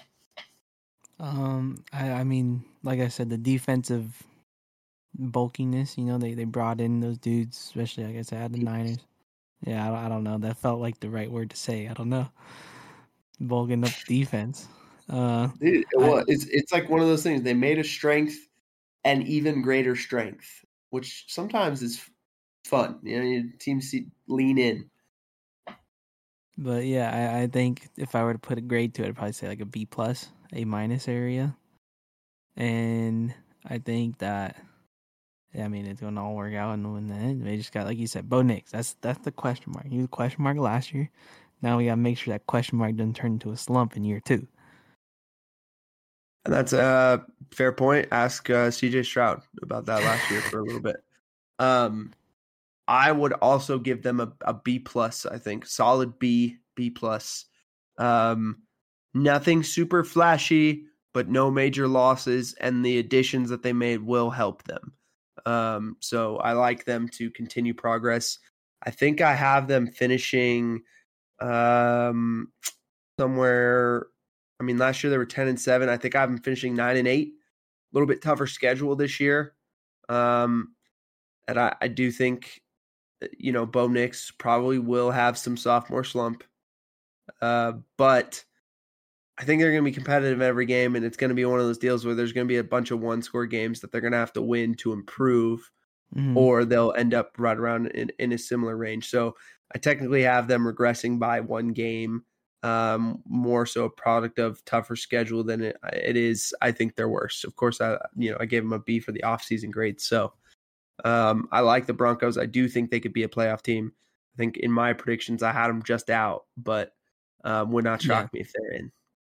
Um, I, I mean, like I said, the defensive bulkiness, you know, they, they brought in those dudes, especially, like I said, the Niners. Yeah, I, I don't know. That felt like the right word to say. I don't know. Bulking up defense. Uh, Dude, well, I, it's it's like one of those things. They made a strength an even greater strength, which sometimes is fun. You know, your teams see, lean in. But yeah, I, I think if I were to put a grade to it, I'd probably say like a B plus, A minus area. And I think that, I mean, it's going to all work out in the end. They just got, like you said, Bo Nix. That's that's the question mark. He was a question mark last year. Now we got to make sure that question mark doesn't turn into a slump in year two. And that's a fair point. Ask uh, C J Stroud about that last year for a little bit. Um, I would also give them a, a B plus. I think solid B, B plus. Um, nothing super flashy, but no major losses, and the additions that they made will help them. Um, so I like them to continue progress. I think I have them finishing um, somewhere. I mean, last year they were ten and seven. I think I have them finishing nine and eight. A little bit tougher schedule this year. Um, and I, I do think, you know, Bo Nix probably will have some sophomore slump. Uh, but I think they're going to be competitive every game, and it's going to be one of those deals where there's going to be a bunch of one-score games that they're going to have to win to improve, mm-hmm. or they'll end up right around in, in a similar range. So I technically have them regressing by one game, um, more so a product of tougher schedule than it, it is. I think they're worse. Of course, I you know I gave them a B for the offseason grade. So um, I like the Broncos. I do think they could be a playoff team. I think in my predictions I had them just out, but um, would not shock yeah. me if they're in.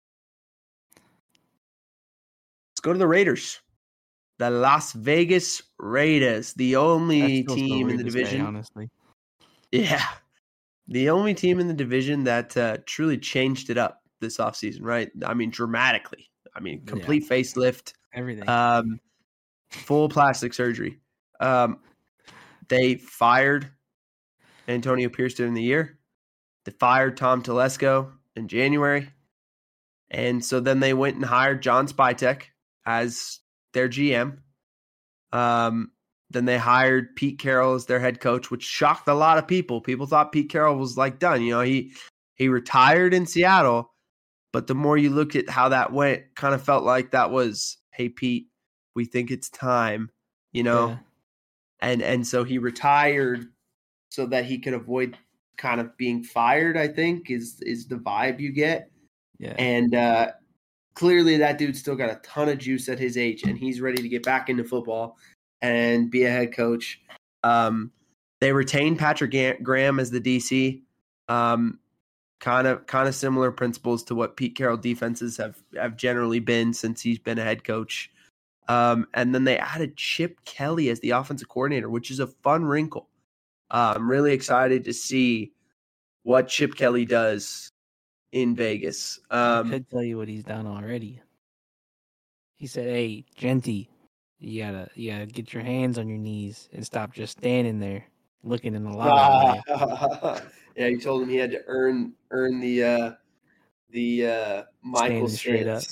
Let's go to the Raiders. The Las Vegas Raiders, the only team in the division. Day, honestly. Yeah. The only team in the division that uh, truly changed it up this offseason, right? I mean, dramatically. I mean, complete yeah. facelift. Everything. Um, full plastic surgery. Um, they fired Antonio Pierce during the year. They fired Tom Telesco in January. And so then they went and hired John Spytek as their G M. Um, then they hired Pete Carroll as their head coach, which shocked a lot of people. People thought Pete Carroll was like done. You know, he he retired in Seattle, but the more you look at how that went, kind of felt like that was, hey, Pete, we think it's time, you know? Yeah. And and so he retired so that he could avoid kind of being fired, I think, is is the vibe you get. Yeah. And uh, clearly that dude's still got a ton of juice at his age, and he's ready to get back into football and be a head coach. Um, they retained Patrick Graham as the D C. Um, kind of kind of similar principles to what Pete Carroll defenses have, have generally been since he's been a head coach. Um, and then they added Chip Kelly as the offensive coordinator, which is a fun wrinkle. Uh, I'm really excited to see what Chip Kelly does in Vegas. Um, I could tell you what he's done already. He said, "Hey, Genty, you gotta, you gotta get your hands on your knees and stop just standing there looking in the lobby." Yeah, he told him he had to earn earn the uh, the uh, Michael straight up.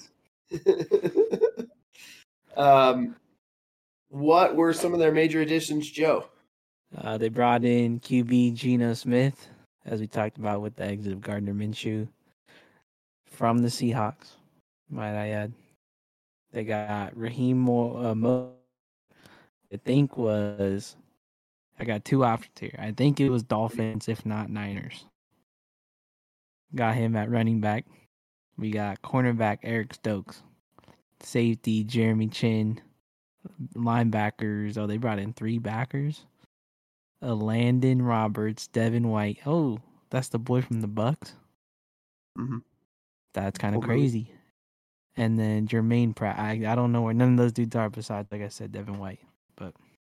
um, what were some of their major additions, Joe? Uh, they brought in Q B Geno Smith, as we talked about with the exit of Gardner Minshew from the Seahawks, might I add. They got Raheem Mo, uh, Mo I think was, I got two options here. I think it was Dolphins, if not Niners. Got him at running back. We got cornerback Eric Stokes, safety Jeremy Chin, linebackers. Oh, they brought in three backers. Uh, Landon Roberts, Devin White. Oh, that's the boy from the Bucks. Mm-hmm. That's kind of Oh, crazy. Really? And then Jermaine Pratt. I, I don't know where none of those dudes are besides, like I said, Devin White. But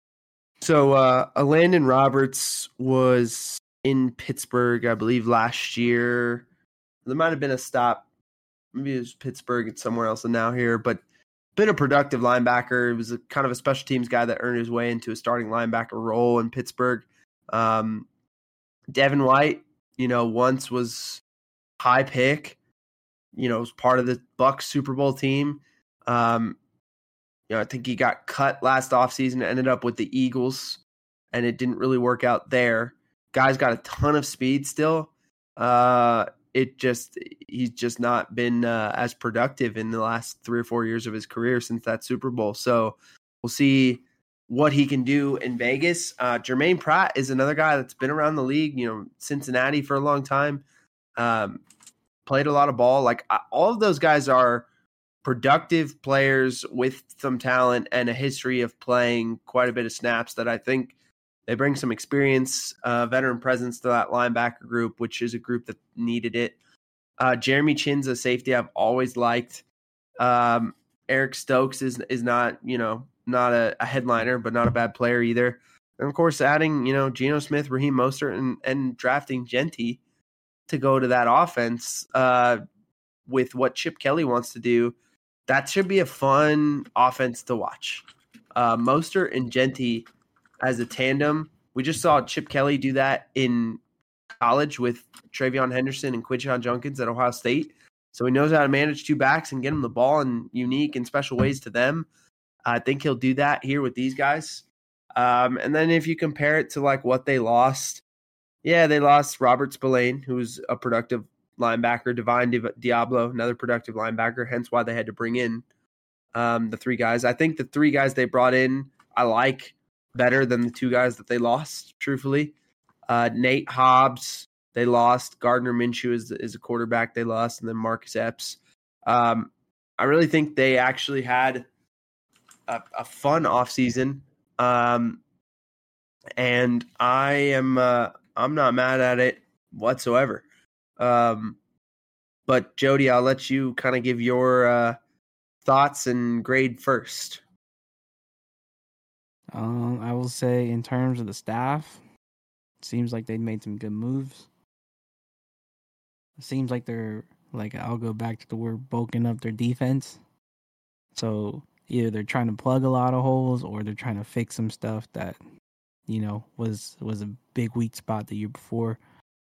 so uh, Landon Roberts was in Pittsburgh, I believe, last year. There might have been a stop. Maybe it was Pittsburgh and somewhere else and now here, but been a productive linebacker. He was a kind of a special teams guy that earned his way into a starting linebacker role in Pittsburgh. Um, Devin White, you know, once was high pick, you know, was part of the Bucs Super Bowl team. Um, you know, I think he got cut last offseason, ended up with the Eagles, and it didn't really work out there. Guy's got a ton of speed still. Uh, it just he's just not been uh, as productive in the last three or four years of his career since that Super Bowl. So we'll see what he can do in Vegas. Uh, Jermaine Pratt is another guy that's been around the league, you know, Cincinnati for a long time. Um, played a lot of ball. Like all of those guys are productive players with some talent and a history of playing quite a bit of snaps that I think they bring some experience, uh, veteran presence to that linebacker group, which is a group that needed it. Uh, Jeremy Chin's a safety I've always liked. Um, Eric Stokes is is not, you know, not a, a headliner, but not a bad player either. And, of course, adding, you know, Geno Smith, Raheem Mostert, and, and drafting Genty to go to that offense uh, with what Chip Kelly wants to do, that should be a fun offense to watch. Uh, Mostert and Genty as a tandem. We just saw Chip Kelly do that in college with Travion Henderson and Quinshon Judkins at Ohio State. So he knows how to manage two backs and get them the ball in unique and special ways to them. I think he'll do that here with these guys. Um, and then if you compare it to like what they lost, yeah, they lost Robert Spillane, who's a productive linebacker, Divine Di- Diablo, another productive linebacker, hence why they had to bring in um, the three guys. I think the three guys they brought in, I like better than the two guys that they lost, truthfully. Uh, Nate Hobbs, they lost. Gardner Minshew is, is a quarterback they lost, and then Marcus Epps. Um, I really think they actually had a, a fun offseason. Um, and I am uh, I'm not mad at it whatsoever. Um, but Jody, I'll let you kind of give your uh, thoughts and grade first. Um, I will say in terms of the staff, it seems like they made some good moves. It seems like they're like I'll go back to the word bulking up their defense. So either they're trying to plug a lot of holes or they're trying to fix some stuff that, you know, was was a big weak spot the year before.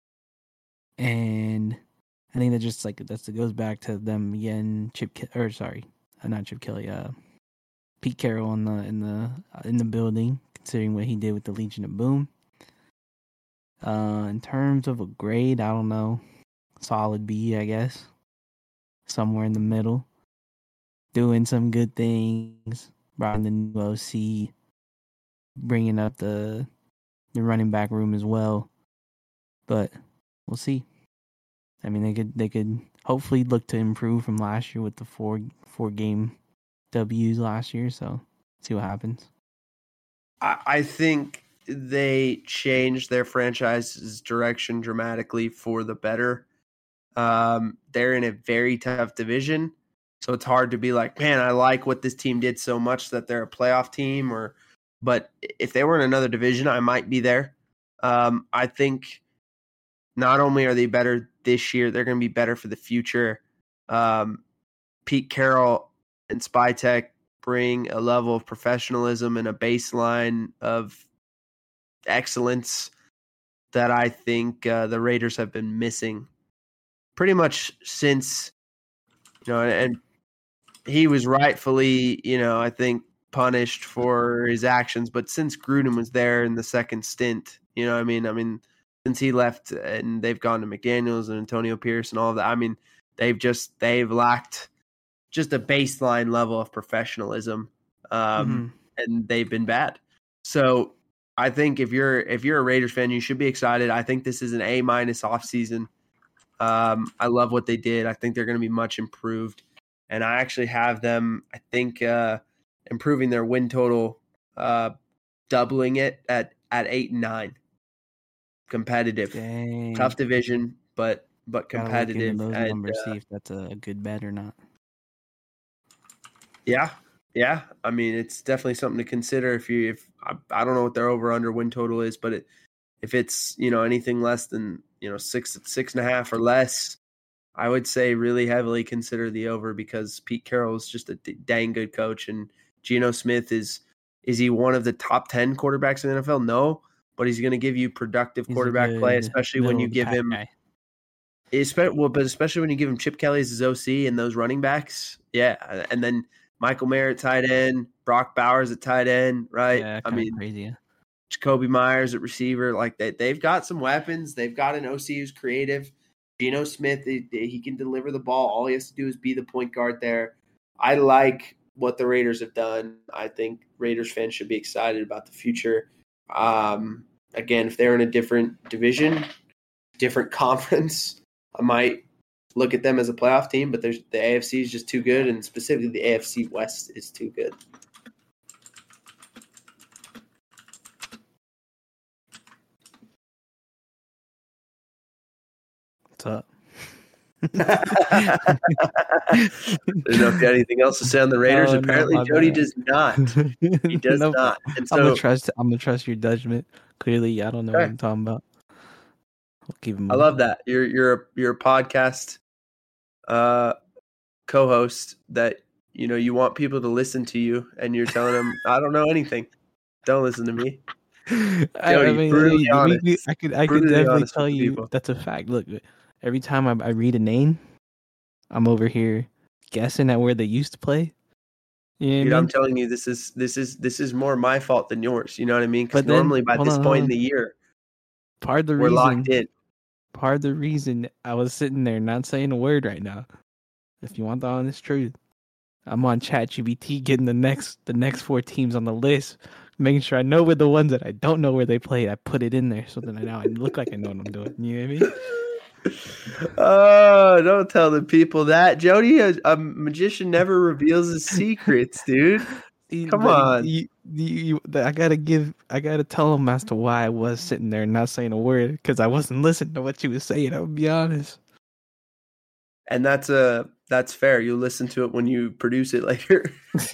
And I think that just like that's it goes back to them again. Chip or sorry, not Chip Kelly. Uh, Pete Carroll in the in the in the building, considering what he did with the Legion of Boom. Uh, in terms of a grade, I don't know, solid B, I guess, somewhere in the middle. Doing some good things, brought in the new O C, bringing up the the running back room as well. But we'll see. I mean, they could they could hopefully look to improve from last year with the four four game W's last year. So see what happens. I, I think they changed their franchise's direction dramatically for the better. Um, they're in a very tough division, so it's hard to be like, man, I like what this team did so much that they're a playoff team. Or, but if they were in another division, I might be there. Um, I think not only are they better this year, they're going to be better for the future. Um, Pete Carroll and Spytech bring a level of professionalism and a baseline of excellence that I think uh, the Raiders have been missing pretty much since, you know, and he was rightfully, you know, I think punished for his actions, but since Gruden was there in the second stint, you know what I mean? I mean, since he left and they've gone to McDaniels and Antonio Pierce and all of that, I mean, they've just, they've lacked just a baseline level of professionalism, um, mm-hmm. and they've been bad. So I think if you're if you're a Raiders fan, you should be excited. I think this is an A minus offseason. Um, I love what they did. I think they're going to be much improved, and I actually have them. I think uh, improving their win total, uh, doubling it at at eight and nine. Competitive, Dang. Tough division, but but competitive. Those and, numbers, uh, see if that's a good bet or not. Yeah, yeah. I mean, it's definitely something to consider. If you, if I, I don't know what their over under win total is, but it, if it's you know anything less than you know six six and a half or less, I would say really heavily consider the over because Pete Carroll is just a d- dang good coach, and Geno Smith is is he one of the top ten quarterbacks in the N F L? No, but he's going to give you productive He's quarterback play, especially when you give him. Especially, well, but especially when you give him Chip Kelly as his O C and those running backs, yeah, and then Michael Mayer at tight end, Brock Bowers at tight end, right? Yeah, I mean, crazy. Yeah. Jacoby Myers at receiver, like they they've got some weapons. They've got an O C who's creative. Geno Smith, he, he can deliver the ball. All he has to do is be the point guard there. I like what the Raiders have done. I think Raiders fans should be excited about the future. Um, again, if they're in a different division, different conference, I might look at them as a playoff team, but there's the A F C is just too good, and specifically the A F C West is too good. What's up? I don't know if you had anything else to say on the Raiders. Oh, Apparently, no, Jody bad. does not. He does nope. not. And so I'm gonna trust. I'm gonna trust your judgment. Clearly, I don't know okay. what I'm talking about. We'll keep him I love that. You're you're a, you're a podcast uh, co-host that you know you want people to listen to you, and you're telling them, "I don't know anything. Don't listen to me." I, Jody, I mean, brutally we- honest. we- I could, I could Brutally definitely honest with tell the you people. that's a fact. Look, every time I, I read a name, I'm over here guessing at where they used to play. You know what Dude, I I'm mean? telling you, this is this is this is more my fault than yours. You know what I mean? Because But then- normally by hold this on, point hold in the year, Part of the we're reason, locked in. part of the reason I was sitting there not saying a word right now, if you want the honest truth, I'm on ChatGPT getting the next the next four teams on the list, making sure I know where the ones that I don't know where they played. I put it in there so that now I look like I know what I'm doing. You know what I mean? Oh, don't tell the people that. Jody, a, a magician never reveals his secrets, dude. See, Come but on. you, you, you, I gotta give, I gotta tell him as to why I was sitting there and not saying a word because I wasn't listening to what you was saying. I'll be honest. And that's a that's fair. You'll listen to it when you produce it later.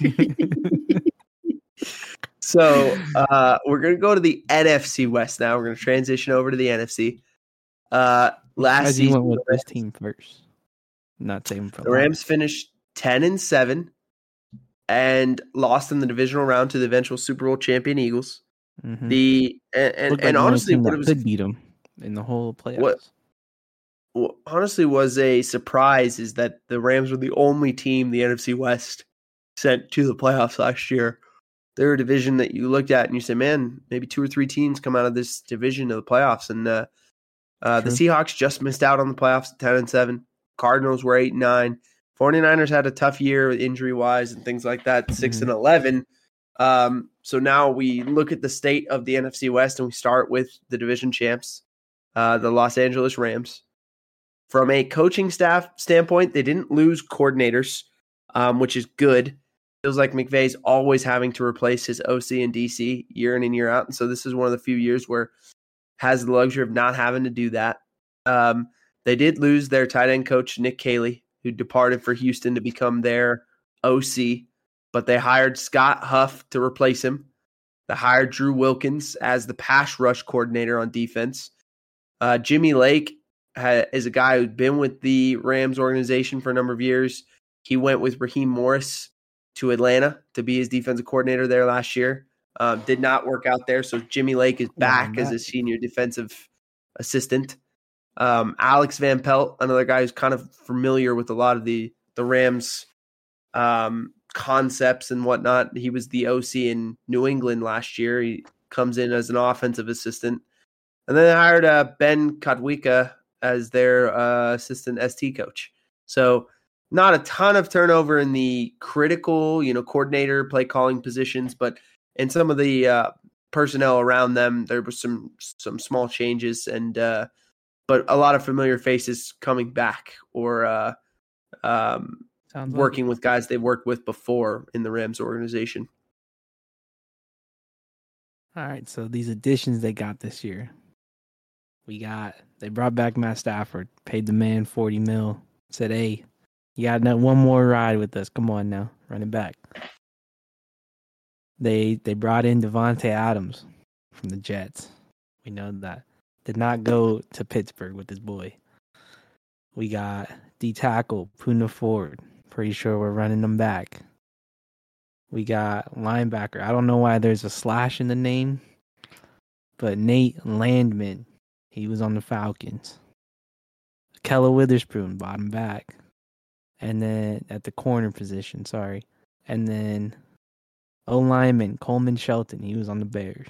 So uh, we're gonna go to the N F C West now. We're gonna transition over to the N F C. Uh, last As you season, went with the this team first, not saving for The Rams finished ten and seven and lost in the divisional round to the eventual Super Bowl champion Eagles. Mm-hmm. The and and, Looked like and the only honestly, team what that it was could beat them in the whole playoffs. What- what honestly was a surprise is that the Rams were the only team the N F C West sent to the playoffs last year. They're a division that you looked at and you said, man, maybe two or three teams come out of this division to the playoffs. And uh, uh, the Seahawks just missed out on the playoffs at ten and seven. Cardinals were eight and nine. 49ers had a tough year injury-wise and things like that, six Mhm. and eleven. Um, so now we look at the state of the N F C West, and we start with the division champs, uh, the Los Angeles Rams. From a coaching staff standpoint, they didn't lose coordinators, um, which is good. Feels like McVay's always having to replace his O C and D C year in and year out. And so this is one of the few years where has the luxury of not having to do that. Um, they did lose their tight end coach, Nick Caley, who departed for Houston to become their O C, but they hired Scott Huff to replace him. They hired Drew Wilkins as the pass rush coordinator on defense. Uh, Jimmy Lake ha- is a guy who's been with the Rams organization for a number of years. He went with Raheem Morris to Atlanta to be his defensive coordinator there last year. Um, did not work out there, so Jimmy Lake is back as a senior defensive assistant. Um, Alex Van Pelt, another guy who's kind of familiar with a lot of the, the Rams um, concepts and whatnot. He was the O C in New England last year. He comes in as an offensive assistant. And then they hired uh, Ben Kadwika as their uh, assistant S T coach. So not a ton of turnover in the critical, you know, coordinator, play calling positions, but in some of the uh, personnel around them, there was some some small changes, and uh, but a lot of familiar faces coming back or uh, um, working like with guys they've worked with before in the Rams organization. All right, so these additions they got this year. We got, they brought back Matt Stafford, paid the man forty mil, said, hey, you got one more ride with us. Come on now, run it back. They they brought in Devontae Adams from the Jets. We know that. Did not go to Pittsburgh with his boy. We got D-tackle, Poona Ford. Pretty sure we're running them back. We got linebacker. I don't know why there's a slash in the name, but Nate Landman. He was on the Falcons. Kella Witherspoon, bottom back. And then at the corner position, sorry. And then O-lineman, Coleman Shelton. He was on the Bears.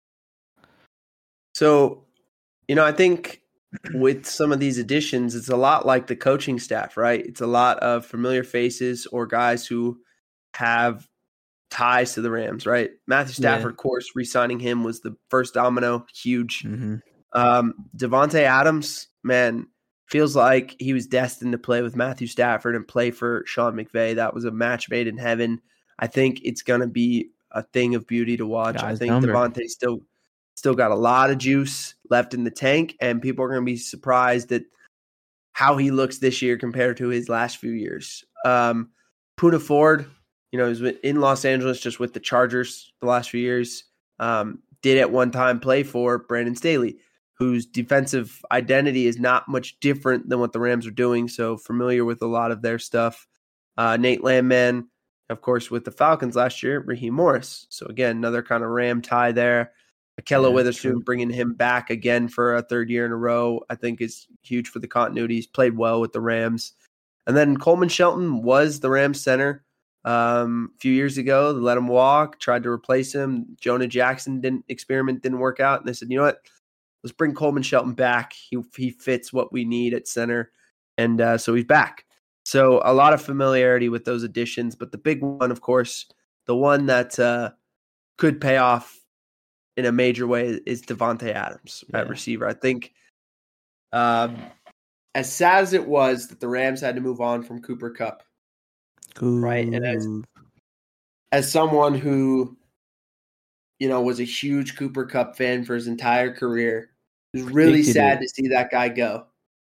So, you know, I think with some of these additions, it's a lot like the coaching staff, right? It's a lot of familiar faces or guys who have ties to the Rams, right? Matthew Stafford, yeah. Of course, re-signing him was the first domino. Huge. Mm-hmm. Um, Devontae Adams, man, feels like he was destined to play with Matthew Stafford and play for Sean McVay. That was a match made in heaven. I think it's going to be a thing of beauty to watch. Guy's I think number. Devontae still still got a lot of juice left in the tank, and people are going to be surprised at how he looks this year compared to his last few years. Um, Poona Ford, you know, he was in Los Angeles just with the Chargers the last few years. Um, did at one time play for Brandon Staley, whose defensive identity is not much different than what the Rams are doing, so familiar with a lot of their stuff. Uh, Nate Landman, of course, with the Falcons last year, Raheem Morris. So, again, another kind of Ram tie there. Akella yeah, Witherspoon true. Bringing him back again for a third year in a row, I think is huge for the continuity. He's played well with the Rams. And then Coleman Shelton was the Rams center um, a few years ago. They let him walk, tried to replace him. Jonah Jackson didn't experiment, didn't work out. And they said, you know what? Let's bring Coleman Shelton back. He he fits what we need at center. And uh, so he's back. So a lot of familiarity with those additions. But the big one, of course, the one that uh, could pay off in a major way is Devontae Adams yeah. at receiver. I think um, as sad as it was that the Rams had to move on from Cooper Kupp, Ooh. right? And as, as someone who, you know, was a huge Cooper Kupp fan for his entire career, it was really sad it. to see that guy go.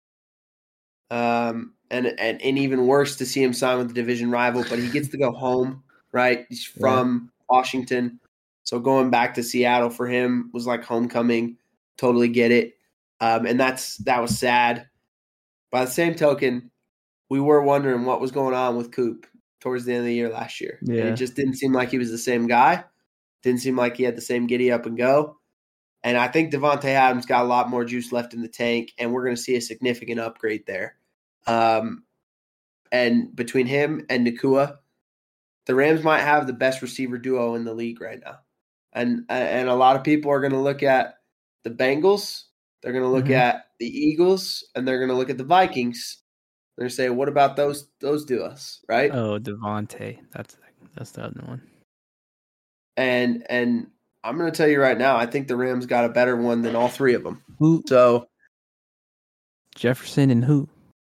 Um, and, and and even worse to see him sign with the division rival, but he gets to go home, right? He's from yeah. Washington. So going back to Seattle for him was like homecoming. Totally get it. Um, and that's that was sad. By the same token, we were wondering what was going on with Coop towards the end of the year last year. Yeah. And it just didn't seem like he was the same guy. Didn't seem like he had the same giddy up and go. And I think Devontae Adams got a lot more juice left in the tank, and we're going to see a significant upgrade there. Um, and between him and Nacua, the Rams might have the best receiver duo in the league right now. And and a lot of people are going to look at the Bengals, they're going to look mm-hmm. at the Eagles, and they're going to look at the Vikings. They're going to say, what about those those duos, right? Oh, Devontae. That's that's the other one. and and I'm going to tell you right now, I think the Rams got a better one than all three of them. Who? So Jefferson and who?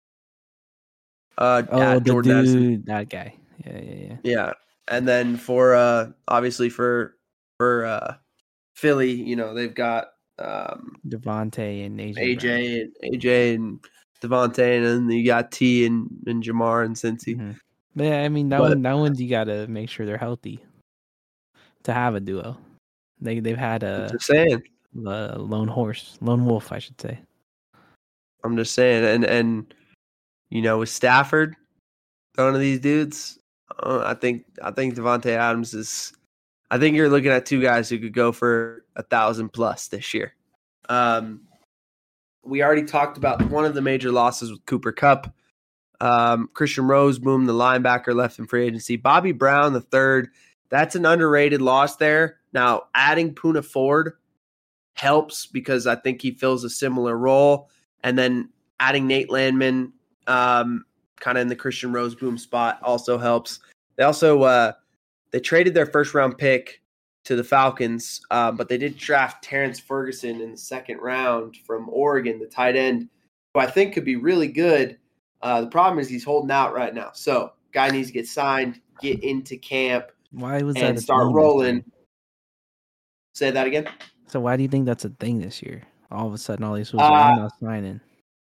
Uh, Oh, at the Jordan dude, Addison. that guy. Yeah, yeah, yeah. Yeah, and then for uh, obviously for for uh, Philly, you know they've got um, Devontae and A J. A J and A J and Devontae, and then you got T and, and Jamar and Cincy. Mm-hmm. Yeah, I mean that But, one. That one you gotta make sure they're healthy to have a duo. They they've had a, just saying. a lone horse, lone wolf, I should say. I'm just saying, and and you know with Stafford, one of these dudes, uh, I think I think Devontae Adams is. I think you're looking at two guys who could go for a thousand plus this year. Um, we already talked about one of the major losses with Cooper Kupp. Um, Christian Roseboom, the linebacker, left in free agency. Bobby Brown, the third. That's an underrated loss there. Now, adding Poona Ford helps because I think he fills a similar role. And then adding Nate Landman um, kind of in the Christian Roseboom spot also helps. They also uh, they traded their first-round pick to the Falcons, uh, but they did draft Terrence Ferguson in the second round from Oregon, the tight end, who I think could be really good. Uh, the problem is he's holding out right now. So guy needs to get signed, get into camp, Why was and that a start thing rolling. Say that again? So why do you think that's a thing this year? All of a sudden, all these schools Uh, are I'm not signing.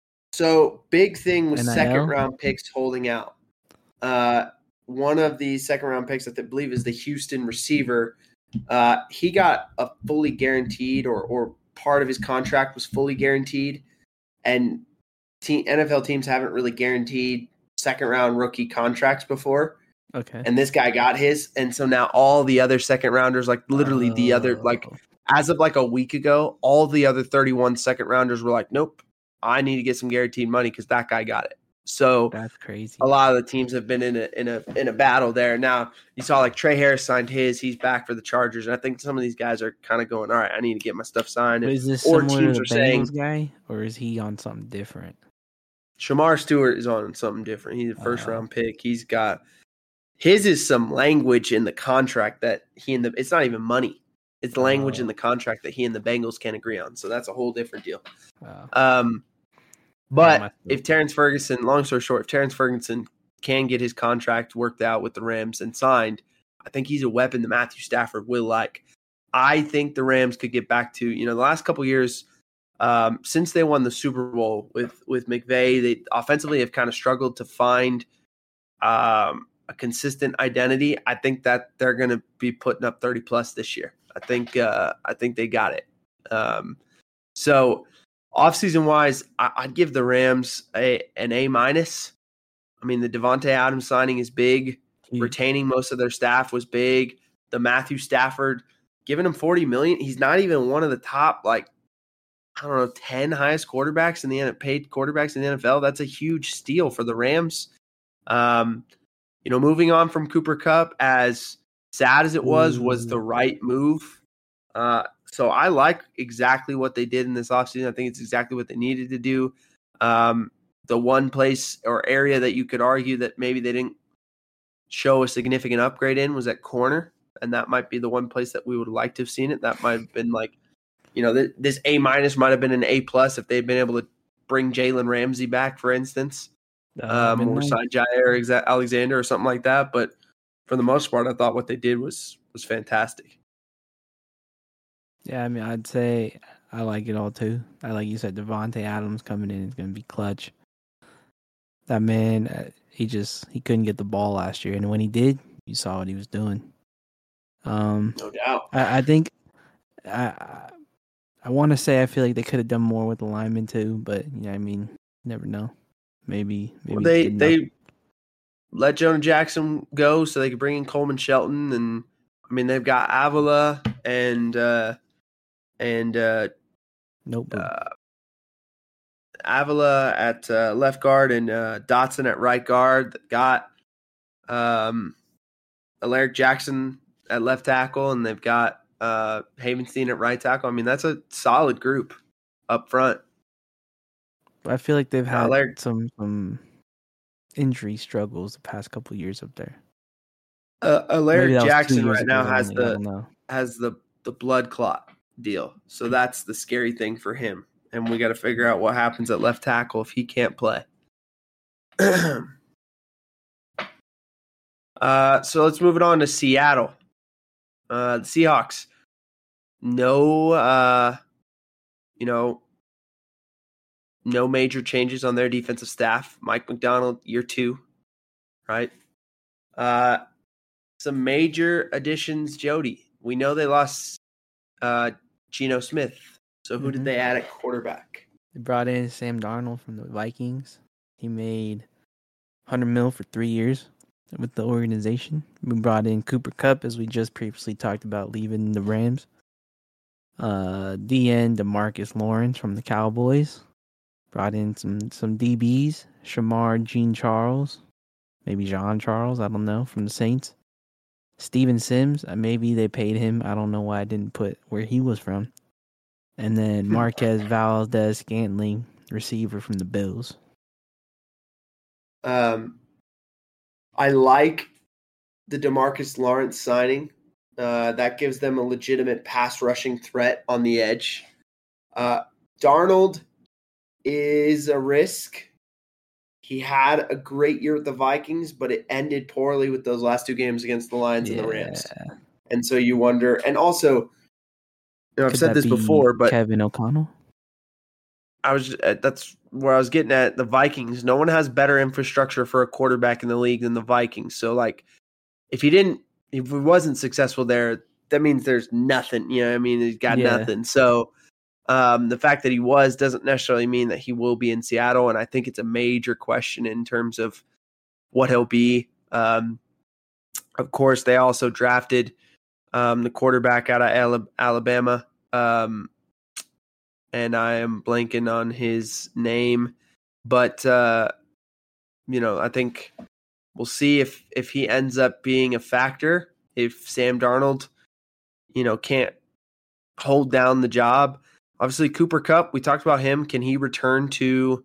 So big thing with N I L? second round picks holding out. Uh, one of the second round picks, I believe, is the Houston receiver. Uh, he got a fully guaranteed, or or part of his contract was fully guaranteed, and te- N F L teams haven't really guaranteed second round rookie contracts before. Okay. And this guy got his, and so now all the other second rounders, like literally oh. the other, like as of like a week ago, all the other thirty-one second rounders were like, nope, I need to get some guaranteed money because that guy got it. So that's crazy. A lot of the teams have been in a in a in a battle there. Now you saw like Trey Harris signed his; he's back for the Chargers, and I think some of these guys are kind of going, all right, I need to get my stuff signed. But is this or similar teams to are the saying, Bengals guy, or is he on something different? Shamar Stewart is on something different. He's a first Uh, round pick. He's got his is some language in the contract that he and the it's not even money. It's language uh, in the contract that he and the Bengals can't agree on. So that's a whole different deal. uh, Um, but if Terrence Ferguson, long story short, if Terrence Ferguson can get his contract worked out with the Rams and signed, I think he's a weapon that Matthew Stafford will like. I think the Rams could get back to, you know, the last couple of years, um, since they won the Super Bowl with, with McVay, they offensively have kind of struggled to find um, a consistent identity. I think that they're going to be putting up thirty plus this year. I think uh, I think they got it. Um, so offseason wise, I, I'd give the Rams a an A minus. I mean, the Devontae Adams signing is big. Huge. Retaining most of their staff was big. The Matthew Stafford giving him forty million dollars. He's not even one of the top, like, I don't know, ten highest quarterbacks in the paid quarterbacks in the N F L. That's a huge steal for the Rams. Um, you know, moving on from Cooper Kupp, as sad as it was, Ooh. was the right move. Uh, so I like exactly what they did in this offseason. I think it's exactly what they needed to do. Um, the one place or area that you could argue that maybe they didn't show a significant upgrade in was at corner. And that might be the one place that we would like to have seen it. That might have been like, you know, th- this A minus might have been an A plus if they'd been able to bring Jalen Ramsey back, for instance, um, or nice. sign Jair Alexander or something like that. But for the most part, I thought what they did was was fantastic. Yeah, I mean, I'd say I like it all too. I like you said, Devontae Adams coming in is going to be clutch. That man, uh, he just he couldn't get the ball last year, and when he did, you saw what he was doing. Um, no doubt. I, I think I I, I want to say I feel like they could have done more with the linemen too, but yeah, I mean, never know. Maybe maybe well, they they let Jonah Jackson go so they could bring in Coleman Shelton, and I mean they've got Avila and uh, and uh, nope. Uh, Avila at uh, left guard and uh, Dotson at right guard. Got um, Alaric Jackson at left tackle, and they've got uh, Havenstein at right tackle. I mean, that's a solid group up front. I feel like they've had Alaric, some some injury struggles the past couple of years up there. uh, Alaric Jackson right now has the has the the blood clot deal, so that's the scary thing for him. And we got to figure out what happens at left tackle if he can't play. uh, so let's move it on to Seattle. Uh, the Seahawks. No, uh, you know, no major changes on their defensive staff. Mike Macdonald, year two, right? Uh, some major additions, Jody. We know they lost uh, Geno Smith. So who mm-hmm. did they add at quarterback? They brought in Sam Darnold from the Vikings. He made one hundred mil for three years with the organization. We brought in Cooper Kupp, as we just previously talked about, leaving the Rams. Uh, D N DeMarcus Lawrence from the Cowboys. Brought in some, some D Bs. Shamar Jean Charles. Maybe Jean Charles, I don't know, from the Saints. Steven Sims, maybe they paid him. I don't know why I didn't put where he was from. And then Marquez Valdez-Scantling, receiver from the Bills. Um, I like the DeMarcus Lawrence signing. Uh, that gives them a legitimate pass rushing threat on the edge. Uh, Darnold is a risk. He had a great year with the Vikings, but it ended poorly with those last two games against the Lions yeah. and the Rams. And so you wonder, and also, you know, I've said this before, but Kevin O'Connell. I was that's where I was getting at. The Vikings. No one has better infrastructure for a quarterback in the league than the Vikings. So, like, if he didn't, if he wasn't successful there, that means there's nothing. You know what I mean? He's got yeah. nothing. So, um, the fact that he was doesn't necessarily mean that he will be in Seattle. And I think it's a major question in terms of what he'll be. Um, of course, they also drafted um, the quarterback out of Alabama. Um, and I am blanking on his name, but, uh, you know, I think we'll see if, if he ends up being a factor, if Sam Darnold, you know, can't hold down the job. Obviously, Cooper Kupp, we talked about him. Can he return to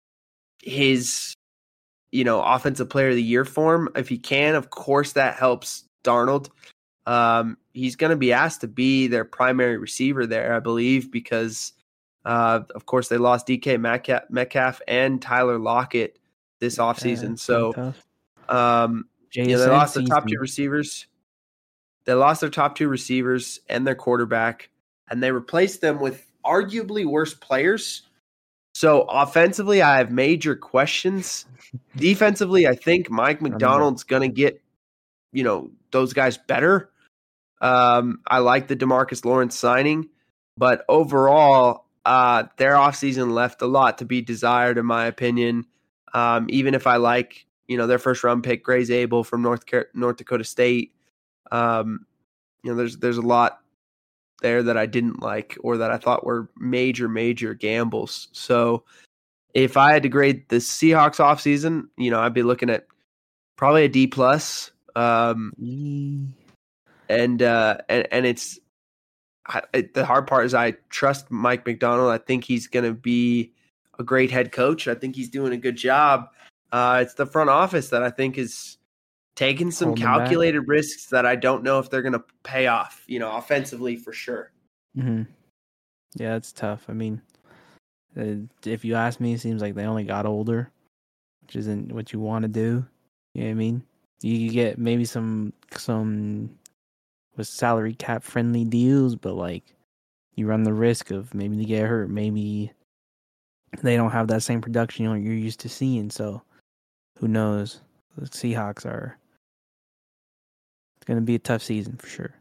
his, you know, offensive player of the year form? If he can, of course, that helps Darnold. Um, he's going to be asked to be their primary receiver there, I believe, because, uh, of course, they lost D K Metcalf, Metcalf and Tyler Lockett this offseason. Yeah, so, um, you know, they lost their top two receivers. They lost their top two receivers and their quarterback, and they replaced them with arguably worse players. So offensively, I have major questions. Defensively, I think Mike Macdonald's going to get, you know, those guys better. Um, I like the DeMarcus Lawrence signing, but overall, uh, their offseason left a lot to be desired, in my opinion. Um, even if I like, you know, their first round pick, Grace Abel from North North Dakota State. Um, you know, there's there's a lot there that I didn't like or that I thought were major, major gambles. So if I had to grade the Seahawks offseason, you know, I'd be looking at probably a D plus. Um, mm. and, uh, and, and it's I, it, the hard part is I trust Mike Macdonald. I think he's going to be a great head coach. I think he's doing a good job. Uh, it's the front office that I think is taking some Holding calculated back. risks that I don't know if they're going to pay off, you know, offensively for sure. Mm-hmm. Yeah, it's tough. I mean, uh, if you ask me, it seems like they only got older, which isn't what you want to do. You know what I mean? You get maybe some some with salary cap friendly deals, but like you run the risk of maybe they get hurt, maybe they don't have that same production you know, you're used to seeing. So who knows? The Seahawks are it's going to be a tough season for sure.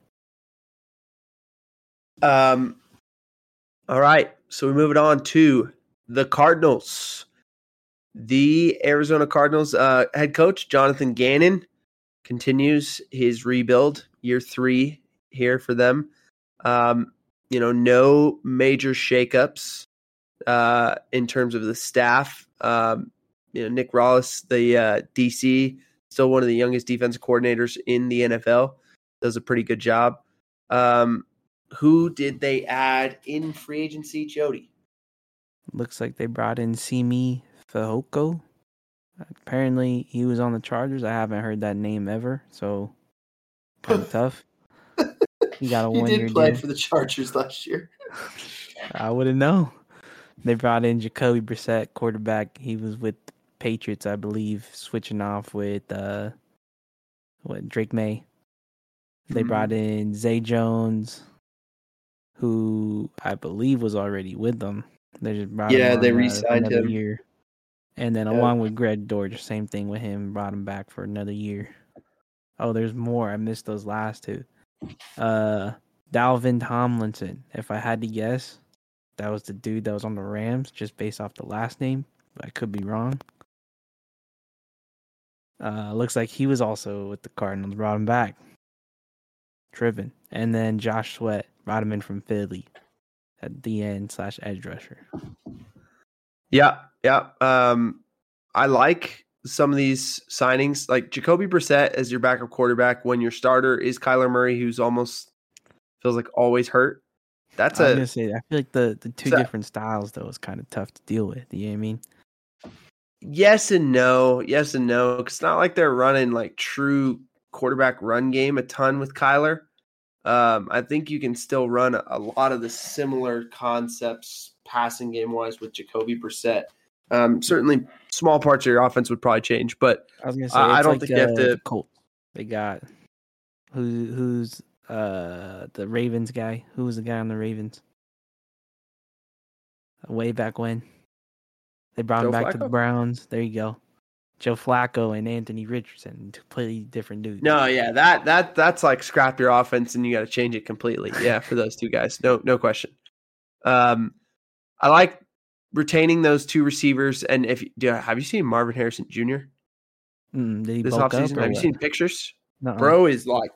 Um. All right, so we move it on to the Cardinals. The Arizona Cardinals uh, head coach Jonathan Gannon continues his rebuild, year three here for them. Um, you know, no major shakeups uh, in terms of the staff. Um, you know, Nick Rawls, the uh, D C, still one of the youngest defensive coordinators in the N F L, does a pretty good job. Um, who did they add in free agency, Jody? Looks like they brought in Simi Fehoko. Apparently, he was on the Chargers. I haven't heard that name ever, so kind of tough. He got a he one did year play deal. for the Chargers last year. I wouldn't know. They brought in Jacoby Brissett, quarterback. He was with the Patriots, I believe, switching off with uh, what Drake May. They Mhm. brought in Zay Jones, who I believe was already with them. They just brought Yeah, him they on uh, for re-signed another him. year. And then Yeah. along with Greg Dortch, same thing with him, brought him back for another year. Oh, there's more. I missed those last two. Uh, Dalvin Tomlinson. If I had to guess, that was the dude that was on the Rams, just based off the last name. I could be wrong. Uh, looks like he was also with the Cardinals. Brought him back. Driven. And then Josh Sweat brought him in from Philly at the end slash edge rusher. Yeah, yeah. Um, I like some of these signings, like Jacoby Brissett as your backup quarterback when your starter is Kyler Murray, who's almost feels like always hurt. That's I was a gonna say I feel like the, the two so- different styles though is kind of tough to deal with. You know what I mean? yes and no, yes and no. It's not like they're running like true quarterback run game a ton with Kyler. Um, I think you can still run a, a lot of the similar concepts passing game wise with Jacoby Brissett. Um, certainly, small parts of your offense would probably change, but I was gonna say I, I it's don't like think uh, you have to. the Colts. They got who who's uh the Ravens guy? Who was the guy on the Ravens? Way back when they brought Joe him back to the Flacco? Browns. There you go. Joe Flacco and Anthony Richardson, completely different dudes. No, yeah, that that that's like scrap your offense and you got to change it completely. Yeah, for those two guys, no no question. Um, I like retaining those two receivers. And if do, have you seen Marvin Harrison Junior Mm, did he this bulk up offseason? or Have you what? seen pictures? Nuh-uh. Bro is like,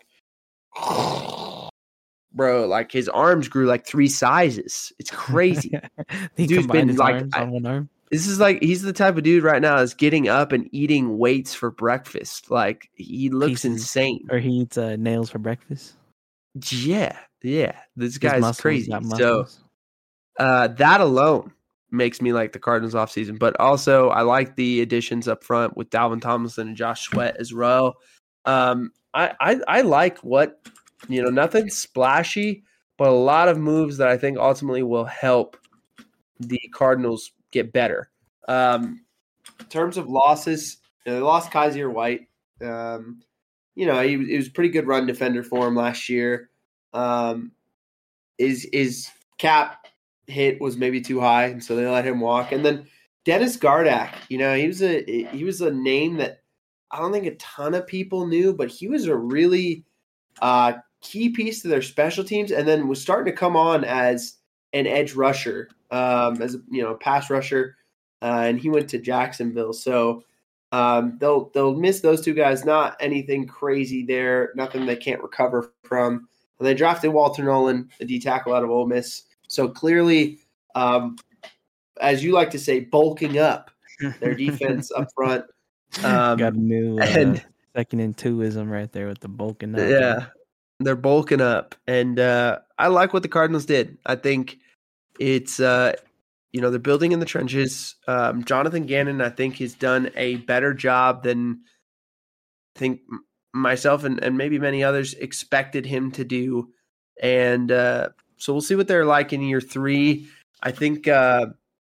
bro, like his arms grew like three sizes. It's crazy. he Dude's combined been his like, arms I- on one arm. This is like he's the type of dude right now that's getting up and eating weights for breakfast. Like he looks Pieces, insane. or he eats uh, nails for breakfast. Yeah, yeah. This His guy's muscles crazy. got So muscles. uh, that alone makes me like the Cardinals offseason. But also I like the additions up front with Dalvin Tomlinson and Josh Sweat as well. Um, I, I I like what you know, nothing splashy, but a lot of moves that I think ultimately will help the Cardinals get better. Um, in terms of losses, you know, they lost Kaiser White. Um, you know, he, he was a pretty good run defender for him last year. Um, his, his cap hit was maybe too high, and so they let him walk. And then Dennis Gardak, you know, he was a he was a name that I don't think a ton of people knew, but he was a really uh, key piece to their special teams, and then was starting to come on as an edge rusher, um, as a, you know, pass rusher, uh, and he went to Jacksonville. So um, they'll they'll miss those two guys. Not anything crazy there, nothing they can't recover from. And they drafted Walter Nolan, the D tackle out of Ole Miss. So clearly, um, as you like to say, bulking up their defense up front. Um, got a new uh, and second and twoism right there with the bulking up. yeah, they're bulking up, and uh, I like what the Cardinals did. I think it's uh, you know, they're building in the trenches. Um, Jonathan Gannon, I think, has done a better job than I think myself and, and maybe many others expected him to do. And uh, so we'll see what they're like in year three. I think uh,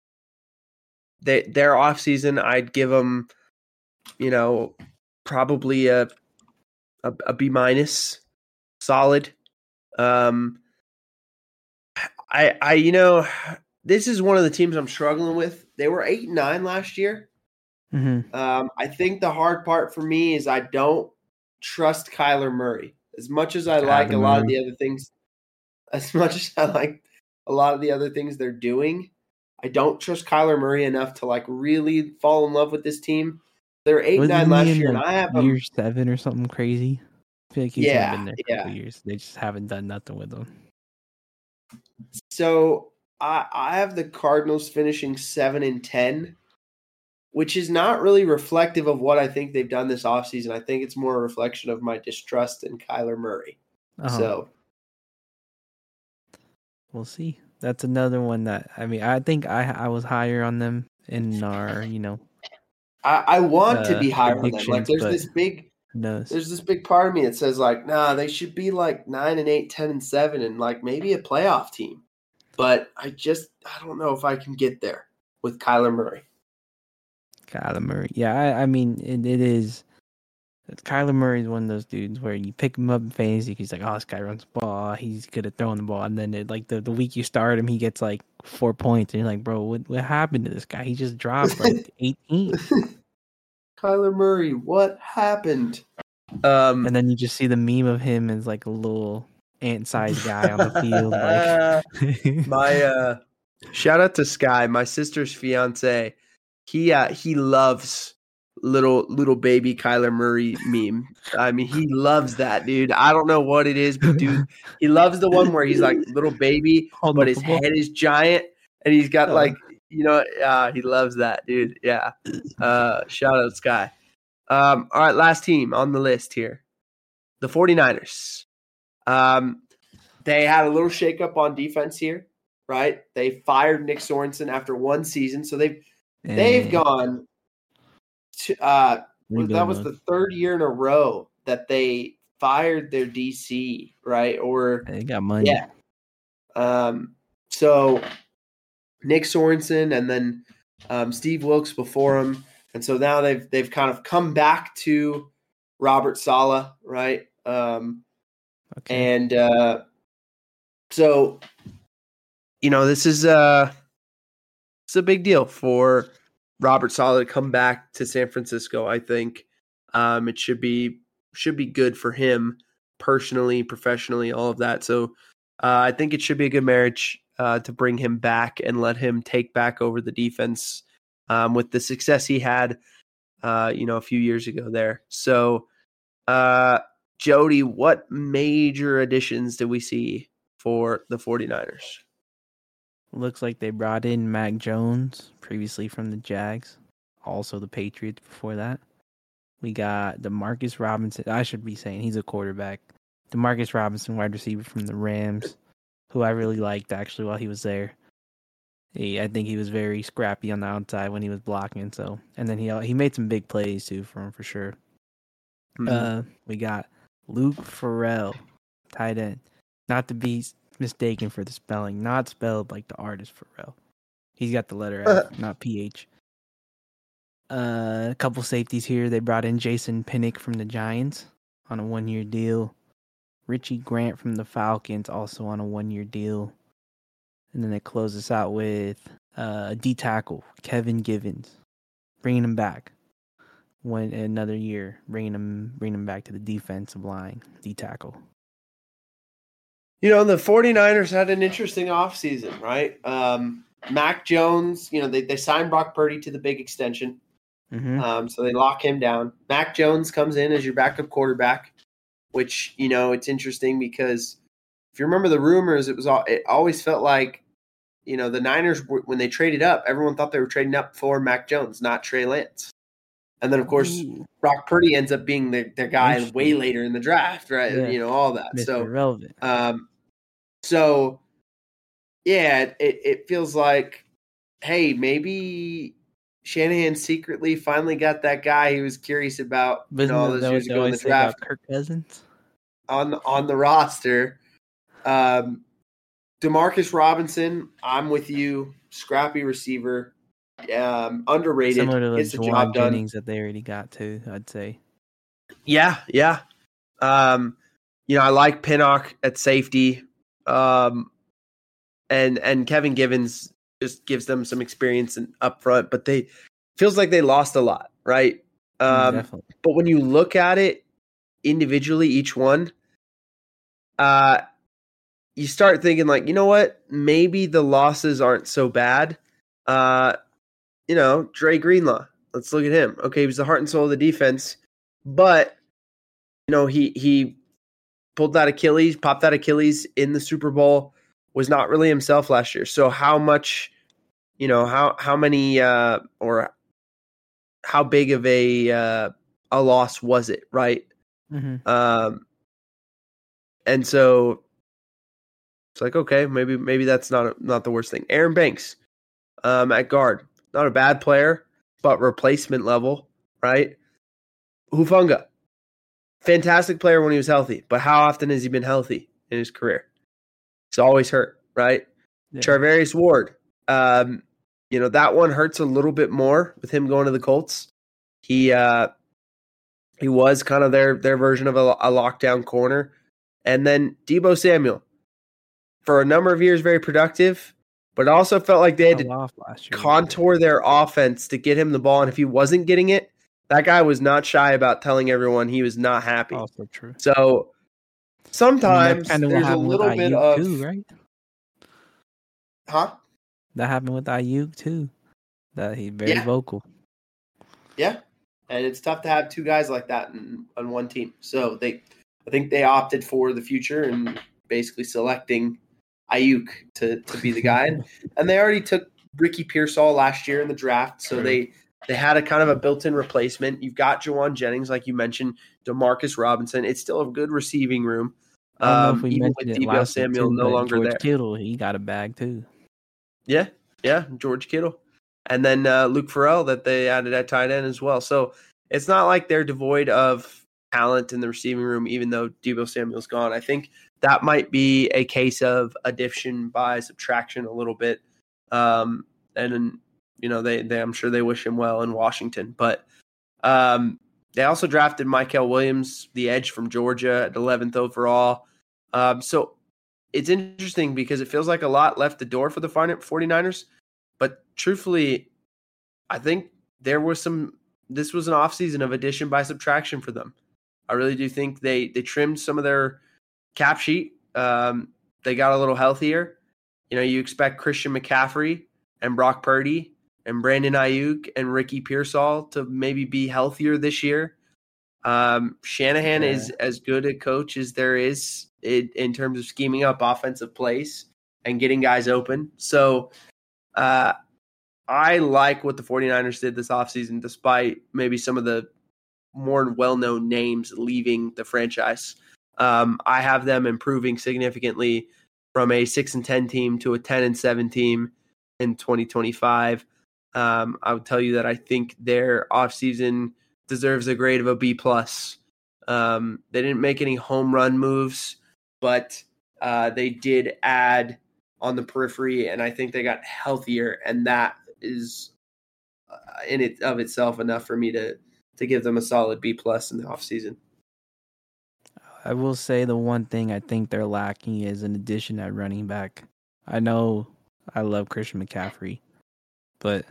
they, their offseason, I'd give them, you know, probably a a, a B minus, solid. Um, I I you know, this is one of the teams I'm struggling with. They were eight and nine last year. Mm-hmm. Um, I think the hard part for me is I don't trust Kyler Murray as much as I like a lot of the other things. As much as I like a lot of the other things they're doing, I don't trust Kyler Murray enough to like really fall in love with this team. They're eight and nine last year, and I have them year seven or something crazy. I feel like he's yeah, only been there a couple yeah. years. They just haven't done nothing with him. So I I have the Cardinals finishing seven and ten, which is not really reflective of what I think they've done this offseason. I think it's more a reflection of my distrust in Kyler Murray. Uh-huh. So we'll see. That's another one that I mean. I think I I was higher on them in our you know. I, I want uh, to be higher on them. Like predictions, there's but this big Who knows? there's this big part of me that says like, nah, they should be like nine and eight, ten and seven, and like maybe a playoff team. But I just I don't know if I can get there with Kyler Murray. Kyler Murray. Yeah, I, I mean, it, it is. Kyler Murray is one of those dudes where you pick him up in fantasy. He's like, oh, this guy runs the ball. He's good at throwing the ball. And then, it, like, the, the week you start him, he gets, like, four points. And you're like, bro, what, what happened to this guy? He just dropped, like, eighteen. Kyler Murray, what happened? Um, and then you just see the meme of him as, like, a little ant-sized guy on the field. Like. my uh, shout out to Sky, my sister's fiance. He uh, he loves little little baby Kyler Murray meme. I mean, he loves that, dude. I don't know what it is, but dude, he loves the one where he's like little baby, Hold but his football. head is giant, and he's got Oh. like, you know, uh, he loves that, dude. Yeah. Uh, shout out Sky. Um, all right, last team on the list here, the 49ers. Um, they had a little shakeup on defense here, right? They fired Nick Sorensen after one season, so they've they've And gone. To, uh, rebuild that was mode. the third year in a row that they fired their D C, right? Or They got money. yeah. Um. So Nick Sorensen and then um, Steve Wilkes before him, and so now they've they've kind of come back to Robert Saleh, right? Um, Okay. and uh, so you know this is uh it's a big deal for Robert Saleh to come back to San Francisco. I think um, it should be should be good for him personally, professionally, all of that. So uh, I think it should be a good marriage uh, to bring him back and let him take back over the defense um, with the success he had, uh, you know, a few years ago there. So, uh, Jody, what major additions did we see for the 49ers? Looks like they brought in Mac Jones, previously from the Jags, also the Patriots before that. We got DeMarcus Robinson. I should be saying he's a quarterback. DeMarcus Robinson, wide receiver from the Rams, who I really liked actually while he was there. He, I think he was very scrappy on the outside when he was blocking. So, and then he he made some big plays too for him for sure. Mhm. Uh, we got Luke Farrell, tight end, not to be mistaken for the spelling, not spelled like the artist Pharrell. He's got the letter F, not P H. Uh, a couple safeties here. They brought in Jason Pinnock from the Giants on a one-year deal. Richie Grant from the Falcons also on a one-year deal. And then they close us out with uh, a D tackle, Kevin Givens, bringing him back. One another year, bringing him bringing him back to the defensive line, D tackle. You know, the 49ers had an interesting offseason, right? Um, Mac Jones, you know, they, they signed Brock Purdy to the big extension. Mm-hmm. Um, so they lock him down. Mac Jones comes in as your backup quarterback, which, you know, it's interesting because if you remember the rumors, it was all, it always felt like, you know, the Niners, when they traded up, everyone thought they were trading up for Mac Jones, not Trey Lance. And then, of course, Ooh, Brock Purdy ends up being the, the guy Interesting. way later in the draft, right? Yeah. You know, all that. Mister So, Relevant. um, so yeah, it, it feels like, hey, maybe Shanahan secretly finally got that guy he was curious about, you know, all those years ago in the draft Kirk Cousins? on on the roster. Um, DeMarcus Robinson, I'm with you. Scrappy receiver, um, underrated. Similar to the Gets the Juwan job done. Jennings that they already got too, I'd say. Yeah, yeah. Um, you know, I like Pinnock at safety. Um, and and Kevin Givens just gives them some experience in, up front, but they feels like they lost a lot, right? Um, Definitely. but when you look at it individually, each one, uh, you start thinking like, you know what? Maybe the losses aren't so bad. Uh, you know, Dre Greenlaw. Let's look at him. Okay, he was the heart and soul of the defense, but you know, he he pulled that Achilles, popped that Achilles in the Super Bowl. Was not really himself last year. So how much, you know, how how many uh, or how big of a uh, a loss was it, right? Mm-hmm. Um, and so it's like, okay, maybe maybe that's not a, not the worst thing. Aaron Banks um, at guard, not a bad player, but replacement level, right? Hufanga, fantastic player when he was healthy, but how often has he been healthy in his career? He's always hurt, right? Yeah. Charvarius Ward, um, you know, that one hurts a little bit more with him going to the Colts. He uh, he was kind of their their version of a, a lockdown corner. And then Deebo Samuel, for a number of years, very productive, but also felt like they had to contour their offense to get him the ball. And if he wasn't getting it, that guy was not shy about telling everyone he was not happy. Also true. So sometimes I mean, there's a little bit of too, right? Huh? That happened with Ayuk too. That he's very yeah. vocal. Yeah, and it's tough to have two guys like that in, on one team. So they, I think they opted for the future and basically selecting Ayuk to, to be the guy. and, and they already took Ricky Pearsall last year in the draft, so they they had a kind of a built-in replacement. You've got Jawan Jennings, like you mentioned, Demarcus Robinson. It's still a good receiving room. I don't know if we um, even with Deebo Samuel too, no longer George there. Kittle, he got a bag too. Yeah, yeah, George Kittle. And then uh, Luke Farrell that they added at tight end as well. So it's not like they're devoid of talent in the receiving room, even though Deebo Samuel's gone. I think that might be a case of addition by subtraction a little bit. Um, and, you know, they, they I'm sure they wish him well in Washington. But um, they also drafted Mykel Williams, the edge from Georgia, at eleventh overall. Um, so it's interesting because it feels like a lot left the door for the 49ers. But truthfully, I think there was some – this was an offseason of addition by subtraction for them. I really do think they, they trimmed some of their cap sheet. Um, they got a little healthier. You know, you expect Christian McCaffrey and Brock Purdy and Brandon Ayuk and Ricky Pearsall to maybe be healthier this year. Um, Shanahan yeah. is as good a coach as there is in, in terms of scheming up offensive plays and getting guys open. So uh, I like what the 49ers did this offseason, despite maybe some of the more well-known names leaving the franchise. Um, I have them improving significantly from a six and ten team to a ten and seven team in twenty twenty-five. Um, I would tell you that I think their offseason deserves a grade of a B plus. Um, they didn't make any home run moves, but uh, they did add on the periphery, and I think they got healthier, and that is uh, in it of itself enough for me to to give them a solid B plus in the offseason. I will say the one thing I think they're lacking is an addition at running back. I know I love Christian McCaffrey, but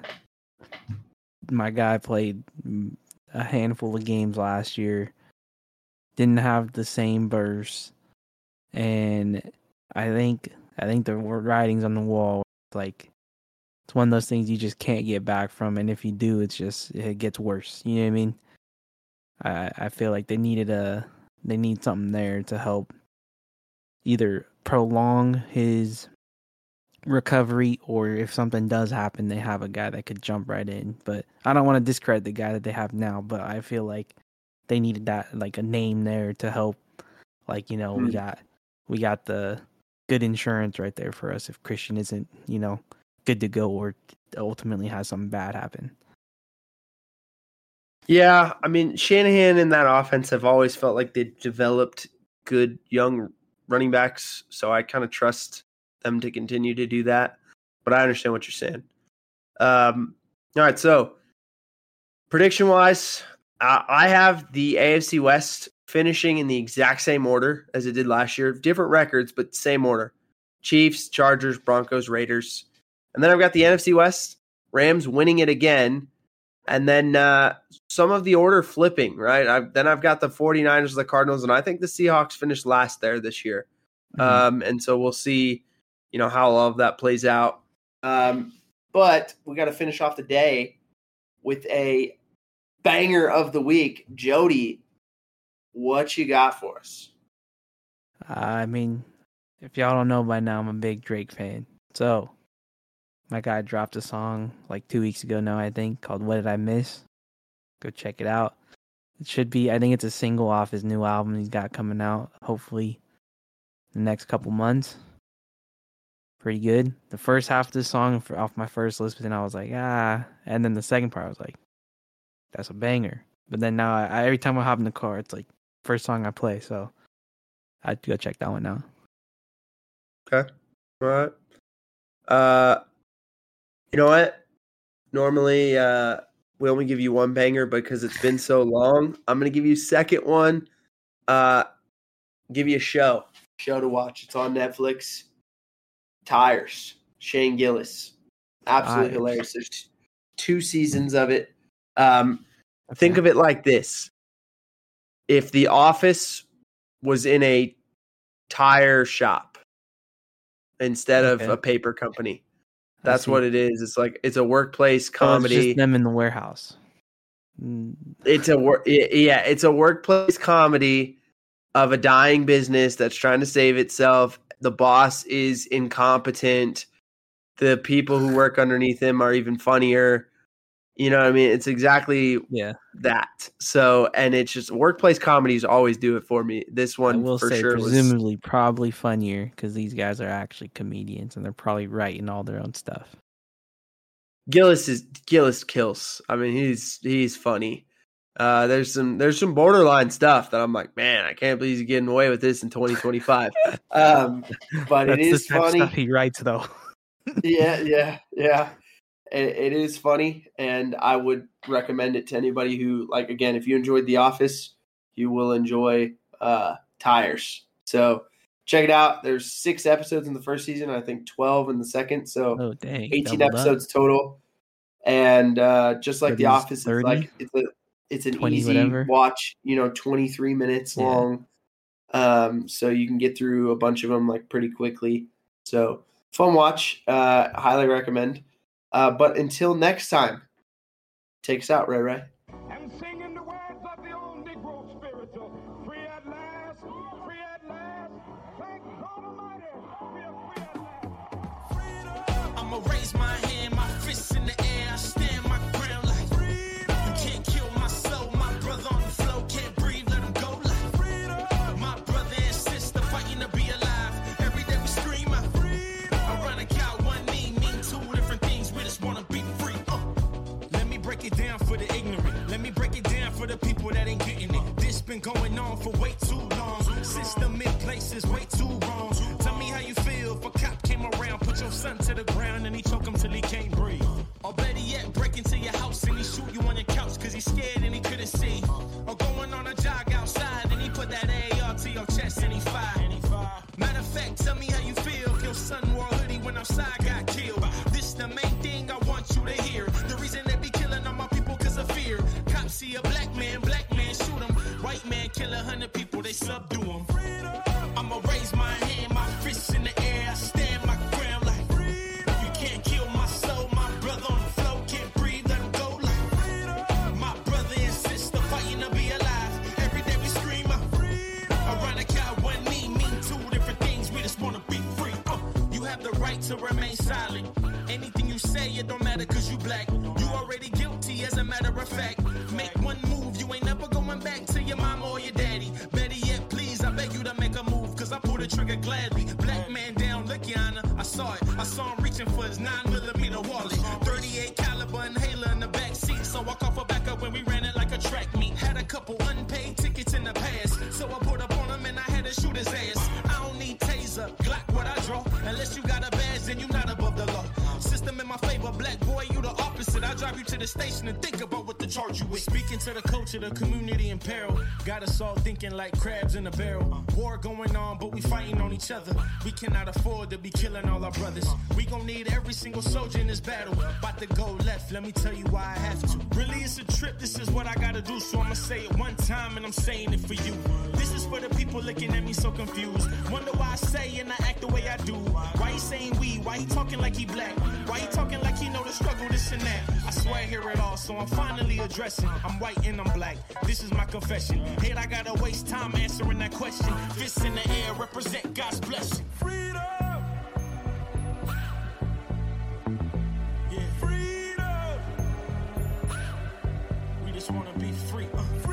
my guy played a handful of games last year, didn't have the same burst, and I think I think the writing's on the wall. Like, it's one of those things you just can't get back from, and if you do, it's just it gets worse. You know what I mean? I I feel like they needed a they need something there to help either prolong his recovery, or if something does happen, they have a guy that could jump right in. But I don't want to discredit the guy that they have now, but I feel like they needed that, like, a name there to help. Like, you know, mm. we got we got the good insurance right there for us if Christian isn't, you know, good to go or ultimately has something bad happen. Yeah, I mean, Shanahan and that offense have always felt like they developed good young running backs, so I kind of trust them to continue to do that. But I understand what you're saying. Um, all right, so prediction-wise, uh, I have the A F C West finishing in the exact same order as it did last year. Different records, but same order. Chiefs, Chargers, Broncos, Raiders. And then I've got the N F C West, Rams winning it again. And then uh, some of the order flipping, right? I've, then I've got the 49ers, the Cardinals, and I think the Seahawks finished last there this year. Mm-hmm. Um, and so we'll see, you know, how all of that plays out. Um, but we got to finish off the day with a banger of the week. Jody, what you got for us? I mean, if y'all don't know by now, I'm a big Drake fan. So my guy dropped a song like two weeks ago now, I think, called What Did I Miss? Go check it out. It should be, I think it's a single off his new album he's got coming out, hopefully the next couple months. Pretty good. The first half of the song for, off my first listen, I was like, ah. And then the second part, I was like, that's a banger. But then now, I, I, every time I hop in the car, it's like, first song I play, so I'd go check that one out. Okay. All right. Uh, you know what? Normally, uh, we only give you one banger because it's been so long. I'm gonna give you a second one. Uh, give you a show, show to watch. It's on Netflix. Tires. Shane Gillis. Absolutely Tires. hilarious. There's two seasons of it. Um, Okay. think of it like this: if The Office was in a tire shop instead Okay. of a paper company. I That's see. what it is. It's like it's a workplace So it's comedy. just them in the warehouse. Mm, It's a work yeah, it's a workplace comedy of a dying business that's trying to save itself. The boss is incompetent. The people who work underneath him are even funnier. You know what I mean? It's exactly yeah, that. So, and it's just workplace comedies always do it for me. This I one will for say sure was presumably probably funnier because these guys are actually comedians and they're probably writing all their own stuff. Gillis is Gillis kills. I mean, he's he's funny. Uh, there's some there's some borderline stuff that I'm like, man, I can't believe he's getting away with this in twenty twenty-five. um, but it That's is the type of funny. stuff he writes, though. yeah, yeah, yeah. It, it is funny, and I would recommend it to anybody who, like, again, if you enjoyed The Office, you will enjoy uh, Tires. So check it out. There's six episodes in the first season, I think twelve in the second. So Oh dang, eighteen doubled up. episodes total. And uh, just like Are The these Office, it's thirty? like it's a it's an twenty, easy whatever? watch. You know, twenty-three minutes Yeah. long. Um, so you can get through a bunch of them like pretty quickly. So fun watch. Uh, highly recommend. Uh, but until next time, take us out, Ray Ray. And singing the words of the old Negro spiritual. Free at last, free at last. Thank God Almighty, we are free at last. I'ma raise my hand, my fists in the air, I stand my ground like freedom. You can't kill my soul, my brother on the floor can't breathe, let him go like freedom. My brother and sister fighting to be alive. Every day we scream out freedom. Ironic how one mean mean two different things. We just wanna be free. Uh. Let me break it down for the ignorant. Let me break it down for the people that ain't getting it. This been going on for way too long. System in place is way too wrong. Tell me how you feel if a cop came around, put your son to the ground and he choke him till he can't breathe. Or better yet, break into your house and he shoot you on your couch cause he's scared and he couldn't see. Or going on a jog outside and he put that A R to your chest and he fired. Matter of fact, tell me how you feel if your son wore a hoodie when outside got killed. This the main thing I want you to hear. The reason they be killing all my people cause of fear. Cops see a black man, black man shoot him. White man kill a hundred people, they subdue him. I'ma raise my hand, my fists in the air, I stand my ground like freedom. You can't kill my soul, my brother on the floor can't breathe, let him go like freedom. My brother and sister fighting to be alive. Every day we scream out freedom. Ironic how one me mean two different things, we just wanna be free. Uh, you have the right to remain silent. Anything you say, it don't matter cause you black. You already guilty as a matter of fact. Make one move, you ain't never going back to your mama or your daddy. Better yet, please, I beg you to make a move, cause I pull the trigger gladly. Black man down, look your honor, I saw it. I saw him reaching for his nine millimeter wallet. thirty-eight caliber inhaler in the back seat, so I caught for back up when we ran it like a track meet. Had a couple unpaid tickets in the past, so I pulled up on him and I had to shoot his ass. I don't need taser, Glock what I draw. Unless you got a badge, then you not above the law. System in my favor, black boy, you the opposite. I drive you to the station and think about what to charge you with. Speaking to the culture, the community in peril. Got us all thinking like crabs in a barrel. War going on, but we fighting on each other. We cannot afford to be killing all our brothers. We gon' need every single soldier in this battle. About to go left, let me tell you why I have to. Really, it's a trip, this is what I gotta do. So I'ma say it one time and I'm saying it for you. This is for the people looking at me so confused. Wonder why I say and I act the way I do. Why he saying we? Why he talking like he black? Why he talking like he know the struggle, this and that? I swear I hear it all, so I'm finally addressing. I'm white and I'm black, this is my confession. Hate I gotta waste time answering that question. Fists in the air, represent God's blessing. Freedom! Yeah. Freedom! We just wanna be free. Uh. Freedom!